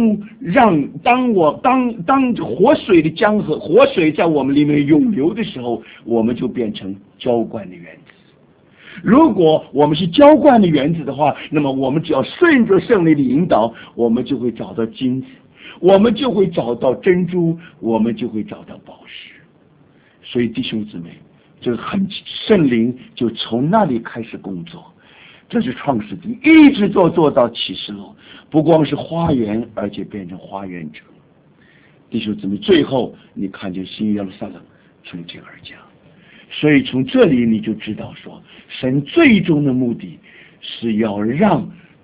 活水的江河，活水在我们里面涌流的时候，我们就变成浇灌的园子。如果我们是浇灌的园子的话，那么我们只要顺着圣灵的引导，我们就会找到金子，我们就会找到珍珠，我们就会找到宝石。所以弟兄姊妹，这个圣灵就从那里开始工作。这是创世纪一直做到启示录，不光是花园，而且变成花园者。弟兄姊妹，最后你看见新耶路撒冷从天而降。所以从这里你就知道说，神最终的目的是要让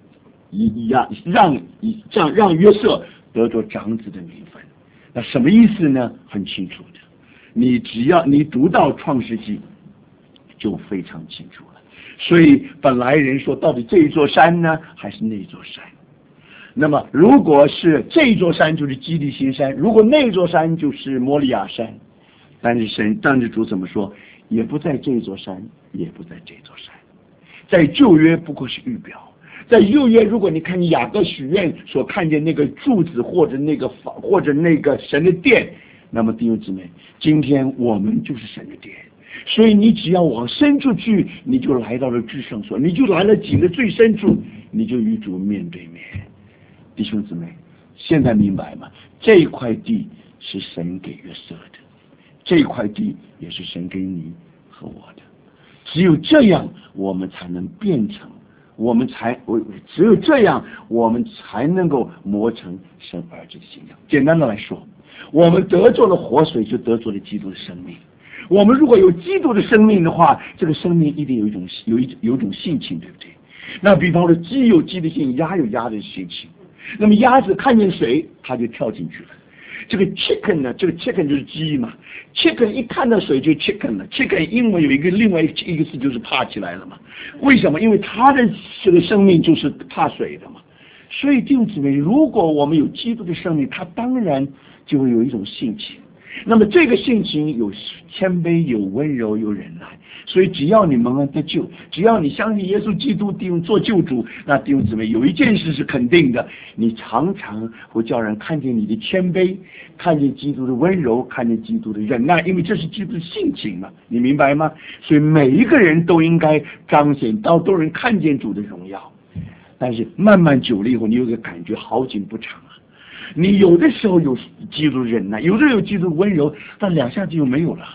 约瑟得着长子的名分。那什么意思呢？很清楚的，你只要你读到创世纪就非常清楚了。所以本来人说到底这一座山呢还是那一座山，那么如果是这一座山就是基利心山，如果那座山就是摩利亚山，但是主怎么说？也不在这座山，也不在这座山。在旧约不过是预表，在旧约如果你看雅各许愿所看见那个柱子或者那个神的殿，那么弟兄姊妹，今天我们就是神的殿。所以你只要往深处去，你就来到了至圣所，你就来了井的最深处，你就与主面对面。弟兄姊妹，现在明白吗？这一块地是神给约瑟的，这一块地也是神给你和我的。只有这样我们才能变成，只有这样我们才能够磨成神儿子的形象。简单的来说，我们得着了活水，就得着了基督的生命。我们如果有基督的生命的话，这个生命一定有一种性情，对不对？那比方说鸡有鸡的性，鸭有鸭的性情。那么鸭子看见水，它就跳进去了。这个 chicken 呢，这个 chicken 就是鸡嘛。chicken 一看到水就 chicken 了。chicken 英文有另外一个字就是怕起来了嘛。为什么？因为它的这个生命就是怕水的嘛。所以弟兄姊妹，如果我们有基督的生命，它当然就会有一种性情。那么这个性情有谦卑，有温柔，有忍耐。所以只要你蒙恩得救，只要你相信耶稣基督做救主，那弟兄姊妹有一件事是肯定的，你常常会叫人看见你的谦卑，看见基督的温柔，看见基督的忍耐，因为这是基督的性情嘛，你明白吗？所以每一个人都应该彰显到都能看见主的荣耀。但是慢慢久了以后，你有个感觉好景不长啊。你有的时候有基督的忍耐，有的有基督的温柔，但两下子又没有了。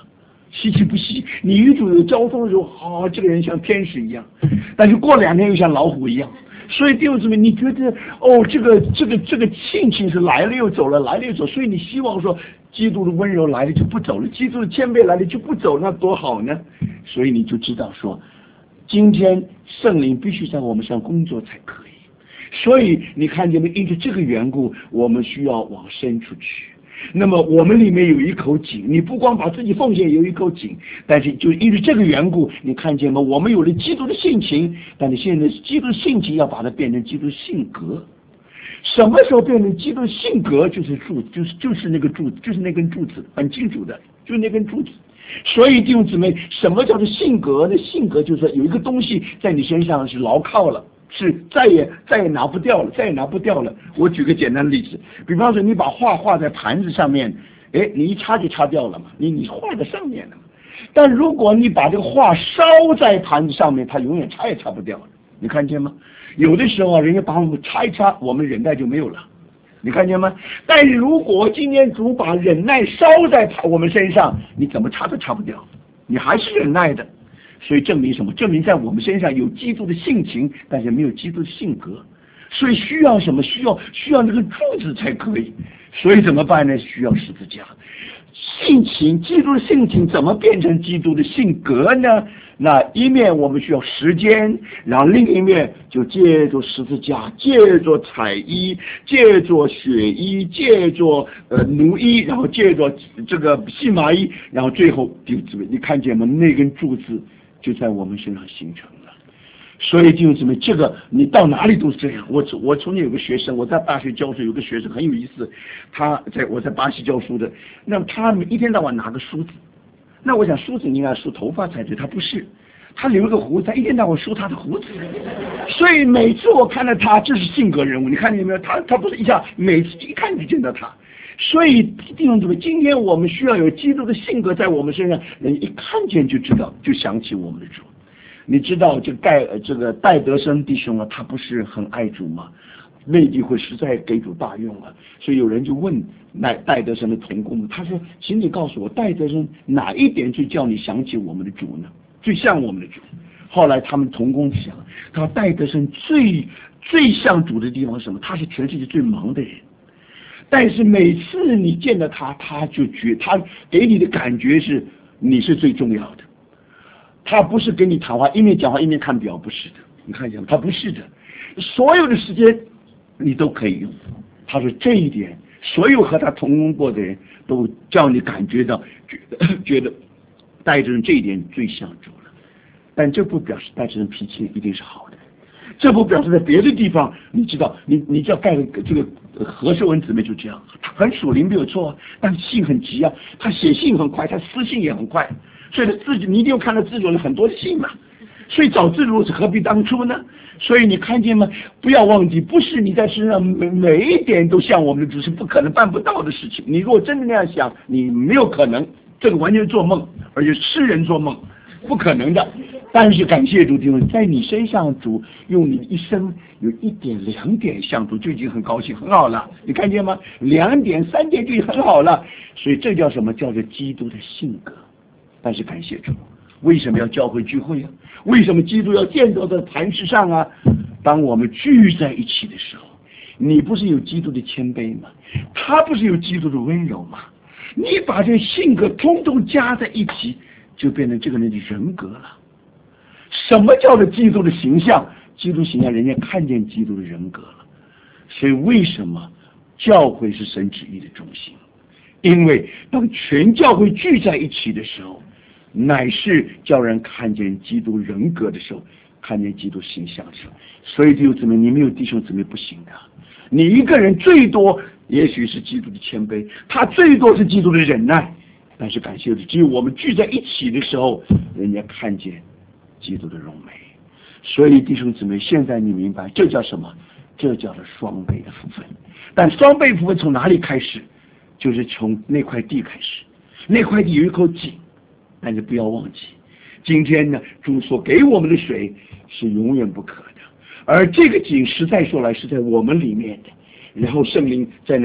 稀奇不稀。你与主有交通的时候，这个人像天使一样，但是过2天又像老虎一样。所以弟兄姊妹，你觉得这个性情是来了又走了，来了又走，所以你希望说基督的温柔来了就不走了，基督的谦卑来了就不走，那多好呢？所以你就知道说，今天圣灵必须在我们身上工作才可以。所以你看见没？因着这个缘故，我们需要往深处去。那么我们里面有一口井，你不光把自己奉献，有一口井，但是就因为这个缘故，你看见吗？我们有了基督的性情，但是现在基督的性情要把它变成基督的性格。什么时候变成基督的性格？就是那个柱子，就是那根柱子，很清楚的，就是那根柱子。所以弟兄姊妹，什么叫做性格呢？性格就是说有一个东西在你身上是牢靠了。是再也拿不掉了，再也拿不掉了。我举个简单的例子，比方说你把画在盘子上面，你一擦就擦掉了嘛，你画在上面了嘛。但如果你把这个画烧在盘子上面，它永远擦也擦不掉了。你看见吗？有的时候人家把我们擦一擦，我们忍耐就没有了。你看见吗？但是如果今天主把忍耐烧在我们身上，你怎么擦都擦不掉，你还是忍耐的。所以证明什么？证明在我们身上有基督的性情，但是没有基督的性格。所以需要什么？需要那个柱子才可以。所以怎么办呢？需要十字架。性情，基督的性情怎么变成基督的性格呢？那一面我们需要时间，然后另一面就借着十字架，借着彩衣，借着血衣，借着奴衣，然后借着这个细麻衣，然后最后你看见吗？那根柱子就在我们身上形成了。所以弟兄姊妹，这个你到哪里都是这样。我从前有个学生，我在大学教书，有个学生很有意思，我在巴西教书的，那么他一天到晚拿个梳子，那我想梳子你应该梳头发才对，他不是，他留个胡子，他一天到晚梳他的胡子，所以每次我看到他，这是性格人物，你看见没有？他不是一下，每次一看就见到他。所以弟兄姊妹，今天我们需要有基督的性格在我们身上，人一看见就知道，就想起我们的主。你知道这个戴德生弟兄啊，他不是很爱主吗？内地会实在给主大用了，所以有人就问戴德生的同工，他说：“请你告诉我，戴德生哪一点最叫你想起我们的主呢？最像我们的主？”后来他们同工想，他说戴德生最像主的地方是什么？他是全世界最忙的人，但是每次你见到他，他给你的感觉是你是最重要的。他不是跟你谈话，一面讲话一面看表，不是的。你看见吗？他不是的，所有的时间你都可以用。他说这一点，所有和他同工过的人都叫你感觉到，觉得戴德生这一点最像主了。但这不表示戴德生脾气一定是好的，这不表示在别的地方，你知道，你叫盖这个何寿文姊妹就这样，他很属灵没有错，但是信很急啊，他写信很快，他私信也很快。所以你一定要看到自主了很多的信嘛，所以早知如此何必当初呢？所以你看见吗？不要忘记，不是你在身上每一点都像我们的主，是不可能办不到的事情。你如果真的那样想，你没有可能，这个完全是做梦，而且痴人做梦，不可能的。但是感谢主弟兄，在你身上主用你一生有1点2点像主，就已经很高兴很好了。你看见吗？2点3点就已经很好了。所以这叫什么？叫做基督的性格。但是感谢主，为什么要教会聚会啊？为什么基督要见到在坛石上啊？当我们聚在一起的时候，你不是有基督的谦卑吗？他不是有基督的温柔吗？你把这性格通通加在一起，就变成这个人的人格了。什么叫做基督的形象？基督形象，人家看见基督的人格了。所以为什么教会是神旨意的中心？因为当全教会聚在一起的时候，乃是叫人看见基督人格的时候，看见基督形象的时候。所以弟兄姊妹，你没有弟兄姊妹不行的。你一个人最多也许是基督的谦卑，他最多是基督的忍耐。但是感谢主，只有我们聚在一起的时候，人家看见基督的荣美。所以弟兄姊妹，现在你明白这叫什么？这叫做双倍的福分。但双倍福分从哪里开始？就是从那块地开始。那块地有一口井，但是不要忘记，今天呢，主所给我们的水是永远不渴的，而这个井实在说来是在我们里面的。然后圣灵在那里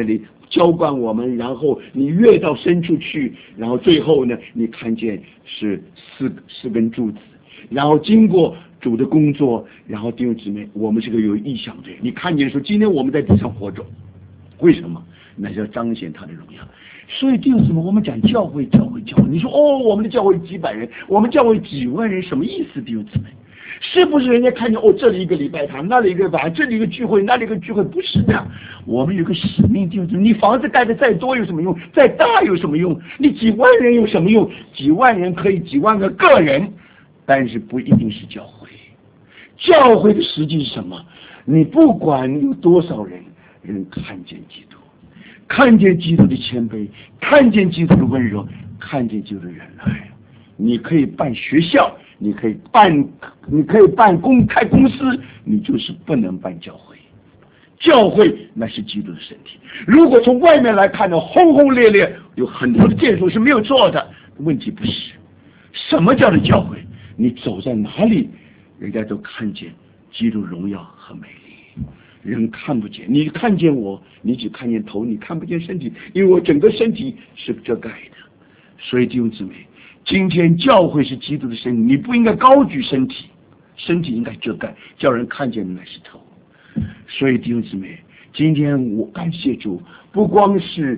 浇灌我们，然后你越到深处去，然后最后呢，你看见是四根柱子，然后经过主的工作，然后弟兄姊妹，我们是个有意向的人。你看见说，今天我们在地上活着，为什么？那是要彰显他的荣耀。所以弟兄姊妹，我们讲教会，你说哦，我们的教会几百人，我们教会几万人，什么意思？弟兄姊妹，是不是人家看见哦，这里一个礼拜堂，那里一个晚，这里一个聚会，那里一个聚会？不是的，我们有个使命，弟兄姊妹，你房子盖得再多有什么用？再大有什么用？你几万人有什么用？几万人可以几万个个人，但是不一定是教会。教会的实际是什么？你不管有多少人看见基督，看见基督的谦卑，看见基督的温柔，看见基督的忍耐。你可以办学校，你可以办开公司，你就是不能办教会。教会那是基督的身体。如果从外面来看呢，轰轰烈烈，有很多的建筑是没有做的，问题不是。什么叫做教会？你走在哪里，人家都看见基督荣耀和美丽。人看不见，你看见我，你只看见头，你看不见身体，因为我整个身体是遮盖的。所以弟兄姊妹，今天教会是基督的身体，你不应该高举身体，身体应该遮盖，叫人看见你乃是头。所以弟兄姊妹，今天我感谢主，不光是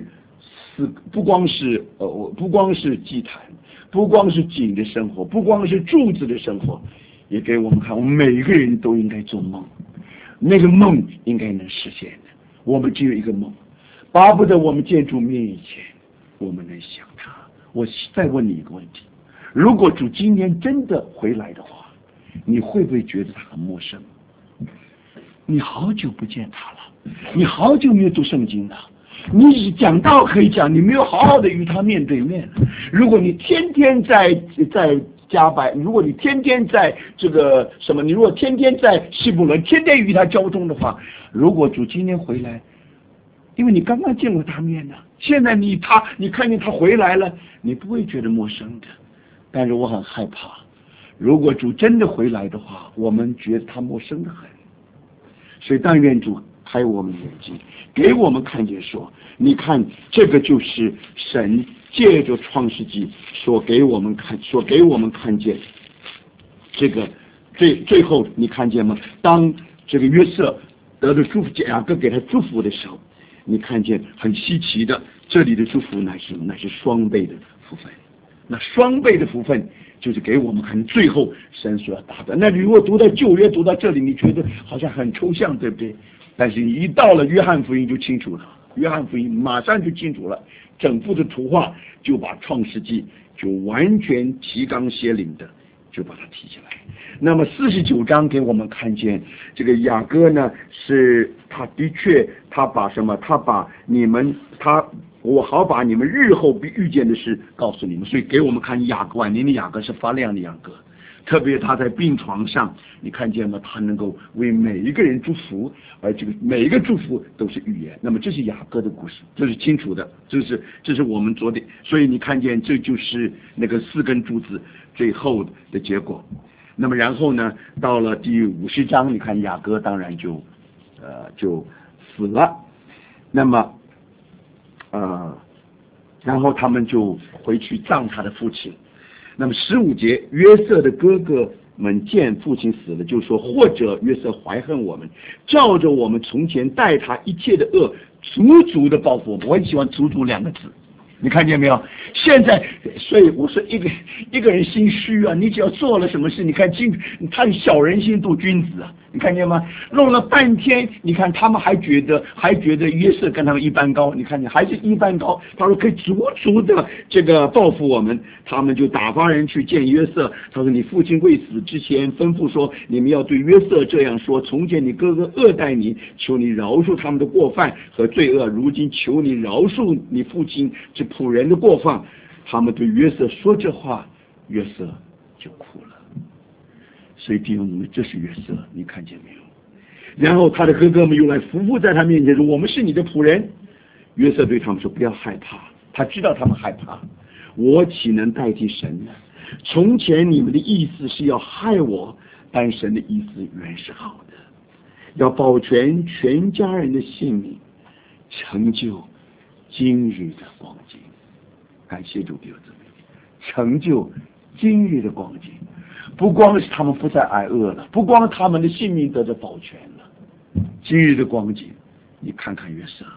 祭坛，不光是井的生活，不光是柱子的生活，也给我们看，我们每一个人都应该做梦，那个梦应该能实现的。我们只有一个梦，巴不得我们见主面以前，我们能想他。我再问你一个问题，如果主今天真的回来的话，你会不会觉得他很陌生？你好久不见他了，你好久没有读圣经了，你讲道可以讲，你没有好好的与他面对面。如果你天天在加白，如果你天天在这个什么，你如果天天在希伯伦，天天与他交通的话，如果主今天回来，因为你刚刚见过他面呢，现在你看见他回来了，你不会觉得陌生的。但是我很害怕，如果主真的回来的话，我们觉得他陌生的很。所以但愿主开我们眼睛，给我们看见说，你看这个就是神借着创世纪所给我们看见这个最后你看见吗？当这个约瑟得了祝福，雅各给他祝福的时候，你看见很稀奇的，这里的祝福乃是双倍的福分。那双倍的福分就是给我们看最后神所要达的。那如果读到旧约，读到这里，你觉得好像很抽象，对不对？但是你一到了约翰福音就清楚了，约翰福音马上就清楚了，整幅的图画就把创世纪就完全提纲挈领的就把它提起来。那么49章给我们看见这个雅各呢，是他的确他把什么？他把我好把你们日后必遇见的事告诉你们。所以给我们看晚年的雅各是发亮的雅各，特别他在病床上，你看见吗？他能够为每一个人祝福，而这个每一个祝福都是预言。那么这是雅各的故事，这是清楚的，这是我们昨天。所以你看见这就是那个4根柱子最后的结果。那么然后呢，到了第50章，你看雅各当然就死了。那么然后他们就回去葬他的父亲。那么15节，约瑟的哥哥们见父亲死了，就说：或者约瑟怀恨我们，照着我们从前待他一切的恶，足足的报复我们。我很喜欢“足足”2个字，你看见没有？现在，所以我说一个人心虚啊，你只要做了什么事，你看他小人心度君子啊，你看见吗？弄了半天，你看他们还觉得约瑟跟他们一般高，你看见还是一般高。他说可以足足的这个报复我们，他们就打发人去见约瑟。他说你父亲未死之前吩咐说，你们要对约瑟这样说：从前你哥哥恶待你，求你饶恕他们的过犯和罪恶，如今求你饶恕你父亲这仆人的过犯。他们对约瑟说这话，约瑟就哭了。所以弟兄们，这是约瑟，你看见没有？然后他的哥哥们又来匍匐在他面前说：我们是你的仆人。约瑟对他们说：不要害怕。他知道他们害怕，我岂能代替神呢？从前你们的意思是要害我，但神的意思原是好的，要保全全家人的性命，成就今日的光景。感谢主弟兄姊妹，成就今日的光景，不光是他们不再挨饿了，不光他们的性命得着保全了，今日的光景，你看看约瑟，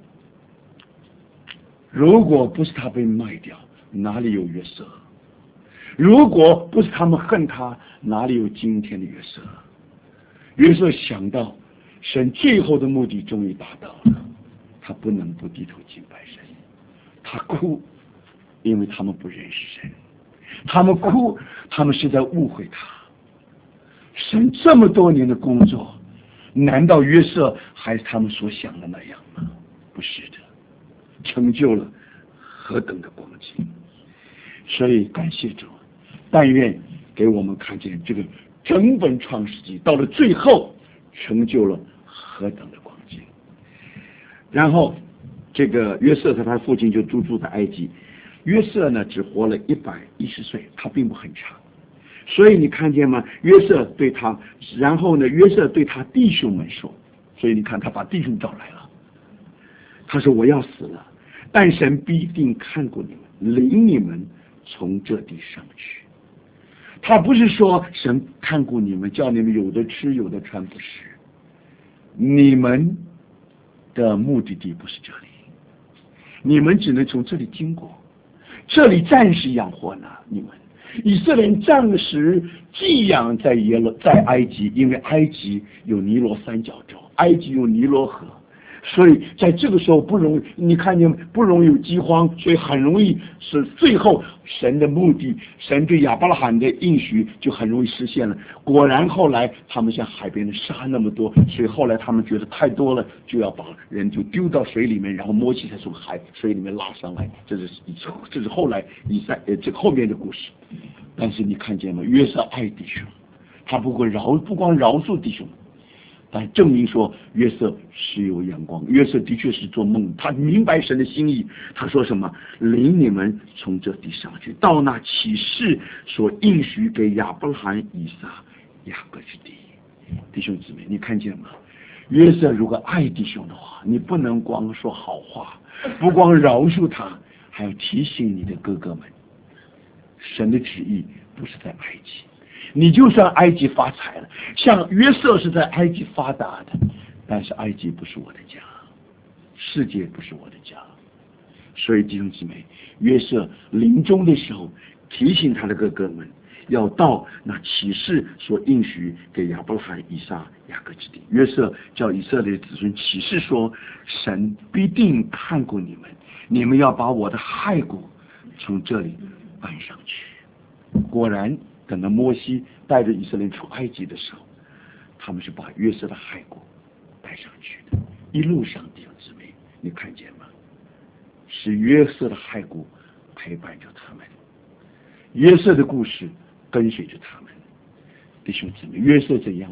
如果不是他被卖掉，哪里有约瑟？如果不是他们恨他，哪里有今天的约瑟？约瑟想到神最后的目的终于达到了，他不能不低头敬拜神，他哭，因为他们不认识神，他们哭，他们是在误会他。神这么多年的工作，难道约瑟还是他们所想的那样吗？不是的，成就了何等的光景！所以感谢主，但愿给我们看见这个整本创世纪到了最后成就了何等的光景。然后这个约瑟和他父亲就住在埃及。约瑟呢只活了110岁，他并不很长。所以你看见吗？约瑟对他，然后呢，约瑟对他弟兄们说，所以你看他把弟兄找来了，他说我要死了，但神必定看顾你们，领你们从这地上去。他不是说神看顾你们，叫你们有的吃有的穿，不是。你们的目的地不是这里，你们只能从这里经过，这里暂时养活呢你们。以色列人暂时寄养在埃及，因为埃及有尼罗三角洲，埃及有尼罗河，所以在这个时候不容易，你看见不容易有饥荒，所以很容易是最后神的目的，神对亚伯拉罕的应许就很容易实现了。果然后来他们像海边的沙那么多，所以后来他们觉得太多了，就要把人就丢到水里面，然后摩西才从水里面拉上来。这是后来这个后面的故事。但是你看见吗？约瑟爱弟兄，他不光饶恕弟兄，但证明说约瑟是有眼光，约瑟的确是做梦，他明白神的心意。他说什么？领你们从这地上去，到那启示所应许给亚伯拉罕、以撒、雅各之地。弟兄姊妹，你看见吗？约瑟如果爱弟兄的话，你不能光说好话，不光饶恕他，还要提醒你的哥哥们，神的旨意不是在埃及。你就算埃及发财了，像约瑟是在埃及发达的，但是埃及不是我的家，世界不是我的家。所以弟兄姊妹，约瑟临终的时候提醒他的哥哥们，要到那启示所应许给亚伯拉罕、以撒、雅各之地。约瑟叫以色列子孙启示说，神必定看顾你们，你们要把我的骸骨从这里搬上去。果然等到摩西带着以色列人出埃及的时候，他们是把约瑟的骸骨带上去的。一路上弟兄姊妹，你看见吗？是约瑟的骸骨陪伴着他们，约瑟的故事跟随着他们。弟兄姊妹，约瑟怎样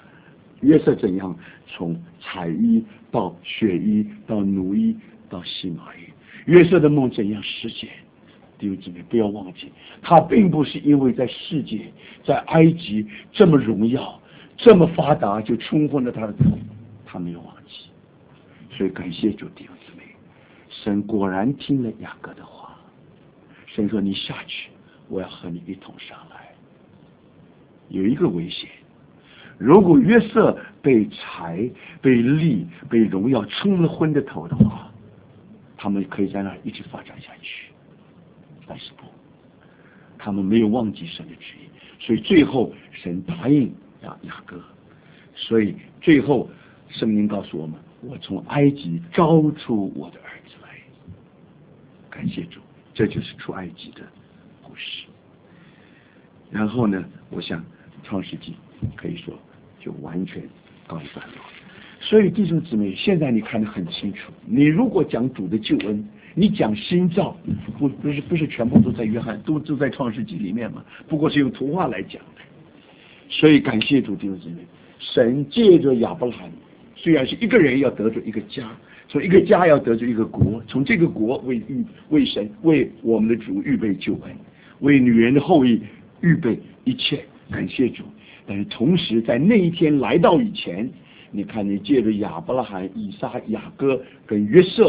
从彩衣到血衣到奴衣到细麻衣，约瑟的梦怎样实现？弟兄姊妹，不要忘记，他并不是因为在世界在埃及这么荣耀这么发达就冲昏了他的头，他没有忘记。所以感谢主，弟兄姊妹，神果然听了雅各的话，神说你下去，我要和你一同上来。有一个危险，如果约瑟被财被利被荣耀冲了昏的头的话，他们可以在那一直发展下去，但是不，他们没有忘记神的旨意，所以最后神答应雅各。所以最后圣经告诉我们，我从埃及招出我的儿子来。感谢主，这就是出埃及的故事。然后呢，我想创世纪可以说就完全告一段落。所以弟兄姊妹，现在你看得很清楚，你如果讲主的救恩，你讲新造，不是全部都在约翰，都在创世纪里面嘛，不过是用图画来讲的。所以感谢主，弟兄姊妹，神借着亚伯拉罕，虽然是一个人要得着一个家，从一个家要得着一个国，从这个国为神为我们的主预备救恩，为女人的后裔预备一切。感谢主。但是同时在那一天来到以前，你看你借着亚伯拉罕、以撒、雅各跟约瑟，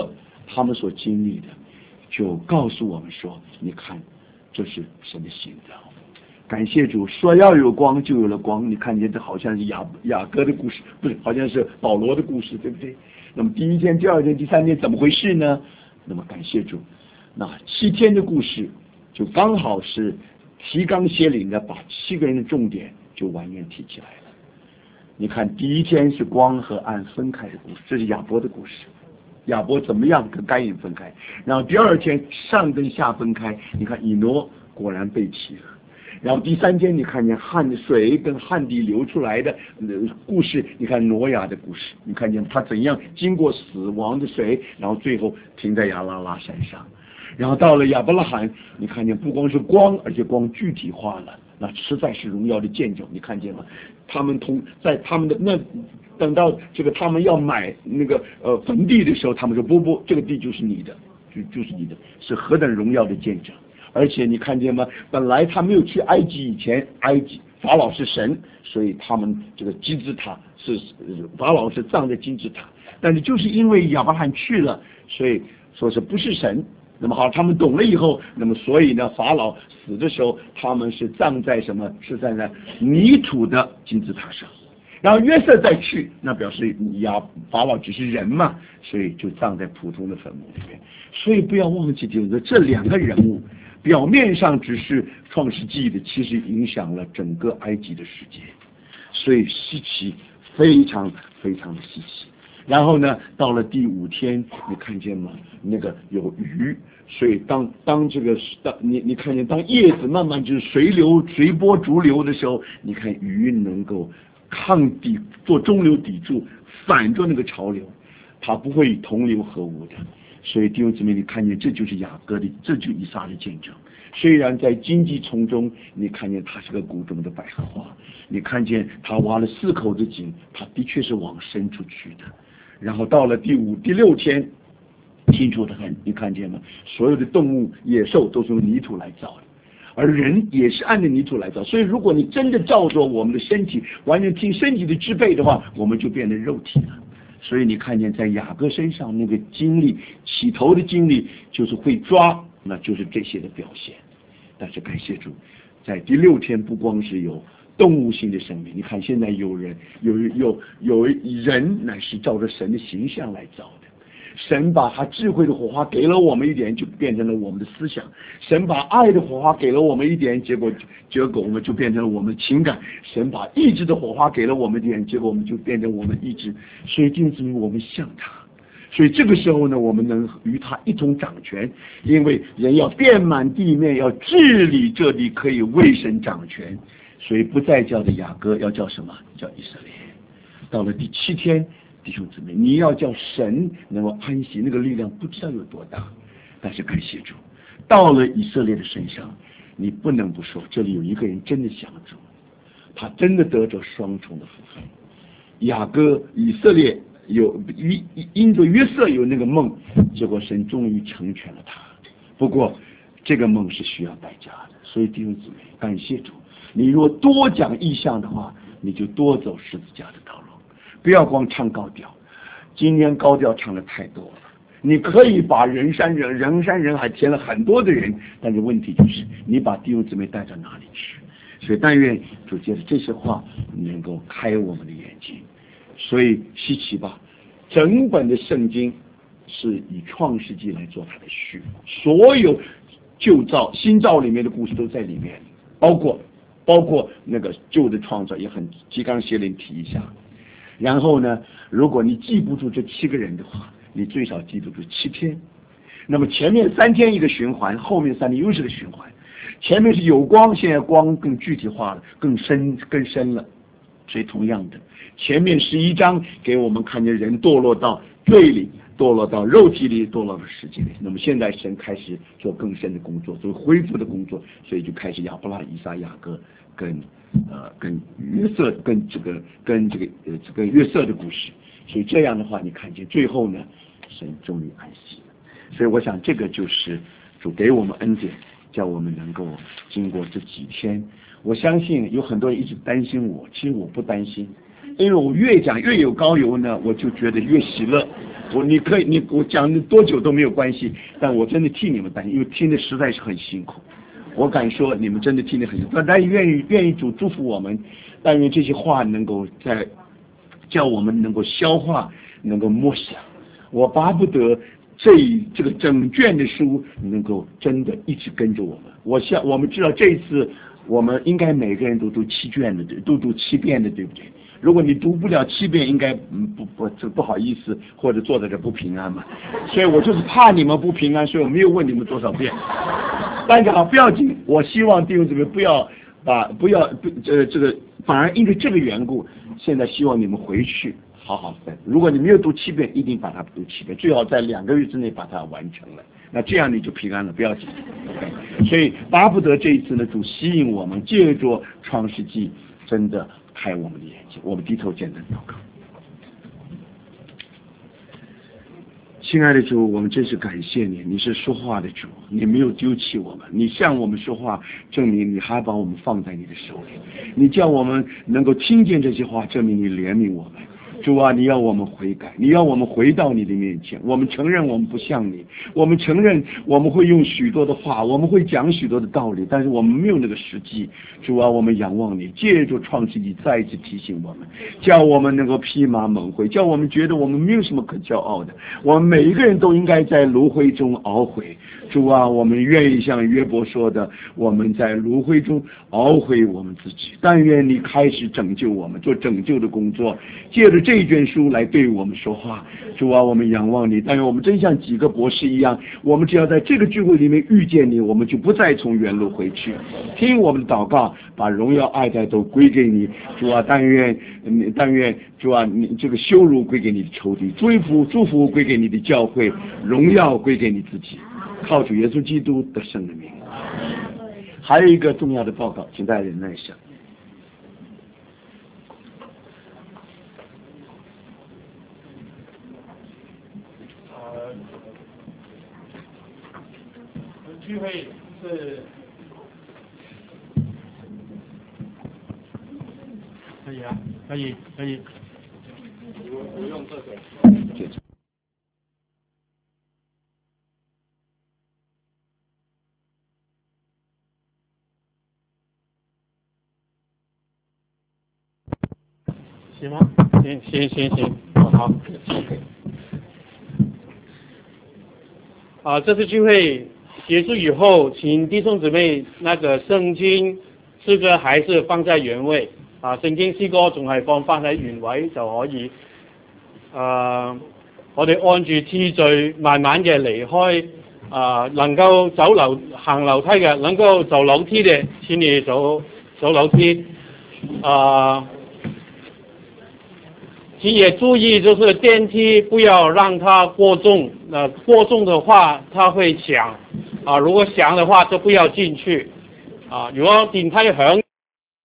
他们所经历的，就告诉我们说，你看，这是神的心照。感谢主，说要有光就有了光。你看见这好像是雅各的故事，不是，好像是保罗的故事，对不对？那么第一天、第二天、第三天怎么回事呢？那么感谢主，那7天的故事就刚好是提纲挈领的把7个人的重点就完全提起来了。你看第一天是光和暗分开的故事，这是亚伯的故事，亚伯怎么样跟该隐分开，然后第二天上跟下分开，你看以挪果然被弃了，然后第3天你看见旱水跟旱地流出来的故事，你看挪亚的故事，你看见他怎样经过死亡的水，然后最后停在亚拉拉山上，然后到了亚伯拉罕，你看见不光是光，而且光具体化了，那实在是荣耀的见证。你看见吗？他们在他们的那等到这个他们要买那个坟地的时候，他们说不，这个地就是你的，就是你的，是何等荣耀的见证。而且你看见吗？本来他没有去埃及以前，埃及法老是神，所以他们这个金字塔是法老是葬在金字塔，但是就是因为亚伯拉罕去了，所以说是不是神。那么好，他们懂了以后，那么所以呢，法老死的时候，他们是葬在什么？是在那泥土的金字塔上。然后约瑟再去，那表示法老只是人嘛，所以就葬在普通的坟墓里面。所以不要忘记，就是这2个人物表面上只是创世纪的，其实影响了整个埃及的世界，所以稀奇，非常非常的稀奇。然后呢，到了第5天，你看见吗？那个有鱼，所以当这个你看见当叶子慢慢就是随波逐流的时候，你看鱼能够做中流砥柱，反着那个潮流，它不会同流合污的。所以弟兄姊妹，你看见这就是雅各的，这就是以撒的见证。虽然在荆棘丛中，你看见它是个谷中的百合花，你看见他挖了4口的井，他的确是往深处去的。然后到了第5、第6天，清楚的很，你看见吗？所有的动物、野兽都是用泥土来造的，而人也是按着泥土来造。所以如果你真的照着我们的身体，完全听身体的支配的话，我们就变成肉体了。所以你看见在雅各身上那个经历，起头的经历就是会抓，那就是这些的表现。但是感谢主，在第6天不光是有动物性的生命，你看现在有人乃是照着神的形象来造的。神把他智慧的火花给了我们一点，就变成了我们的思想；神把爱的火花给了我们一点，结果我们就变成了我们的情感；神把意志的火花给了我们一点，结果我们就变成我们意志。所以因此我们像他，所以这个时候呢，我们能与他一同掌权，因为人要遍满地面，要治理这地，可以为神掌权。所以不再叫的雅各，要叫什么？叫以色列。到了第7天，弟兄姊妹，你要叫神能够安息，那个力量不知道有多大。但是感谢主，到了以色列的身上，你不能不说，这里有一个人真的想主，他真的得着双重的福分。雅各、以色列因着约瑟有那个梦，结果神终于成全了他。不过这个梦是需要代价的，所以弟兄姊妹，感谢主。你若多讲异象的话，你就多走十字架的道路，不要光唱高调。今天高调唱的太多了，你可以把人山人海填了很多的人，但是问题就是你把弟兄姊妹带到哪里去？所以但愿主借着这些话能够开我们的眼睛。所以稀奇吧，整本的圣经是以创世纪来做它的序，所有旧造新造里面的故事都在里面，包括那个旧的创造也很提纲挈领提一下。然后呢，如果你记不住这7个人的话，你最少记得住7天。那么前面3天一个循环，后面3天又是个循环。前面是有光，现在光更具体化了，更深了。所以同样的，前面11章给我们看见人堕落到罪里，堕落到肉体里，堕落到世界里。那么现在神开始做更深的工作，做恢复的工作，所以就开始亚伯拉罕、以撒、雅各跟约瑟跟这个约瑟的故事。所以这样的话，你看见最后呢，神终于安息了。所以我想这个就是主给我们恩典，叫我们能够经过这几天。我相信有很多人一直担心我，其实我不担心，因为我越讲越有高油呢，我就觉得越喜乐。 我讲多久都没有关系，但我真的替你们担心，因为听的实在是很辛苦。我敢说，你们真的听得很辛苦，但愿意主祝福我们，但愿这些话能够叫我们能够消化，能够默想。我巴不得这个整卷的书能够真的一直跟着我们。我们知道这一次我们应该每个人都读7卷的，都读7遍的，对不对？如果你读不了7遍，应该不好意思，或者坐在这不平安嘛。所以我就是怕你们不平安，所以我没有问你们多少遍。但是不要紧，我希望弟兄姊妹不要这个，反而因为这个缘故，现在希望你们回去好好分。如果你没有读7遍，一定把它读7遍，最好在2个月之内把它完成了。那这样你就平安了，不要紧。所以巴不得这一次呢，主吸引我们，借着创世纪真的开我们的眼睛。我们低头简单祷告。亲爱的主，我们真是感谢你，你是说话的主，你没有丢弃我们，你向我们说话，证明你还把我们放在你的手里，你叫我们能够听见这些话，证明你怜悯我们。主啊，你要我们悔改，你要我们回到你的面前。我们承认我们不像你，我们承认我们会用许多的话，我们会讲许多的道理，但是我们没有那个实际。主啊，我们仰望你，借着创世纪再一次提醒我们，叫我们能够披麻蒙灰，叫我们觉得我们没有什么可骄傲的，我们每一个人都应该在炉灰中熬悔。主啊，我们愿意像约伯说的，我们在炉灰中熬悔我们自己。但愿你开始拯救我们，做拯救的工作，借着这一卷书来对我们说话。主啊，我们仰望你，但愿我们真像几个博士一样，我们只要在这个聚会里面遇见你，我们就不再从原路回去。听我们的祷告，把荣耀爱戴都归给你。主啊，但愿主啊，你这个羞辱归给你的仇敌，祝福归给你的教会，荣耀归给你自己。靠主耶稣基督得胜的名。还有一个重要的报告，请大家忍耐一下。 聚会是可以啊，可以。不用这个。行吗？行，好。这次聚会结束以后，请弟兄姊妹那个聖經詩歌還是放在原位聖經詩歌仲係放喺原位就可以。我哋按住次序慢慢嘅離開。能夠行樓梯嘅，能夠走樓梯嘅，請你走樓梯。请也注意，就是电梯不要让它过重，过重的话它会响，如果响的话就不要进去，如果电梯響。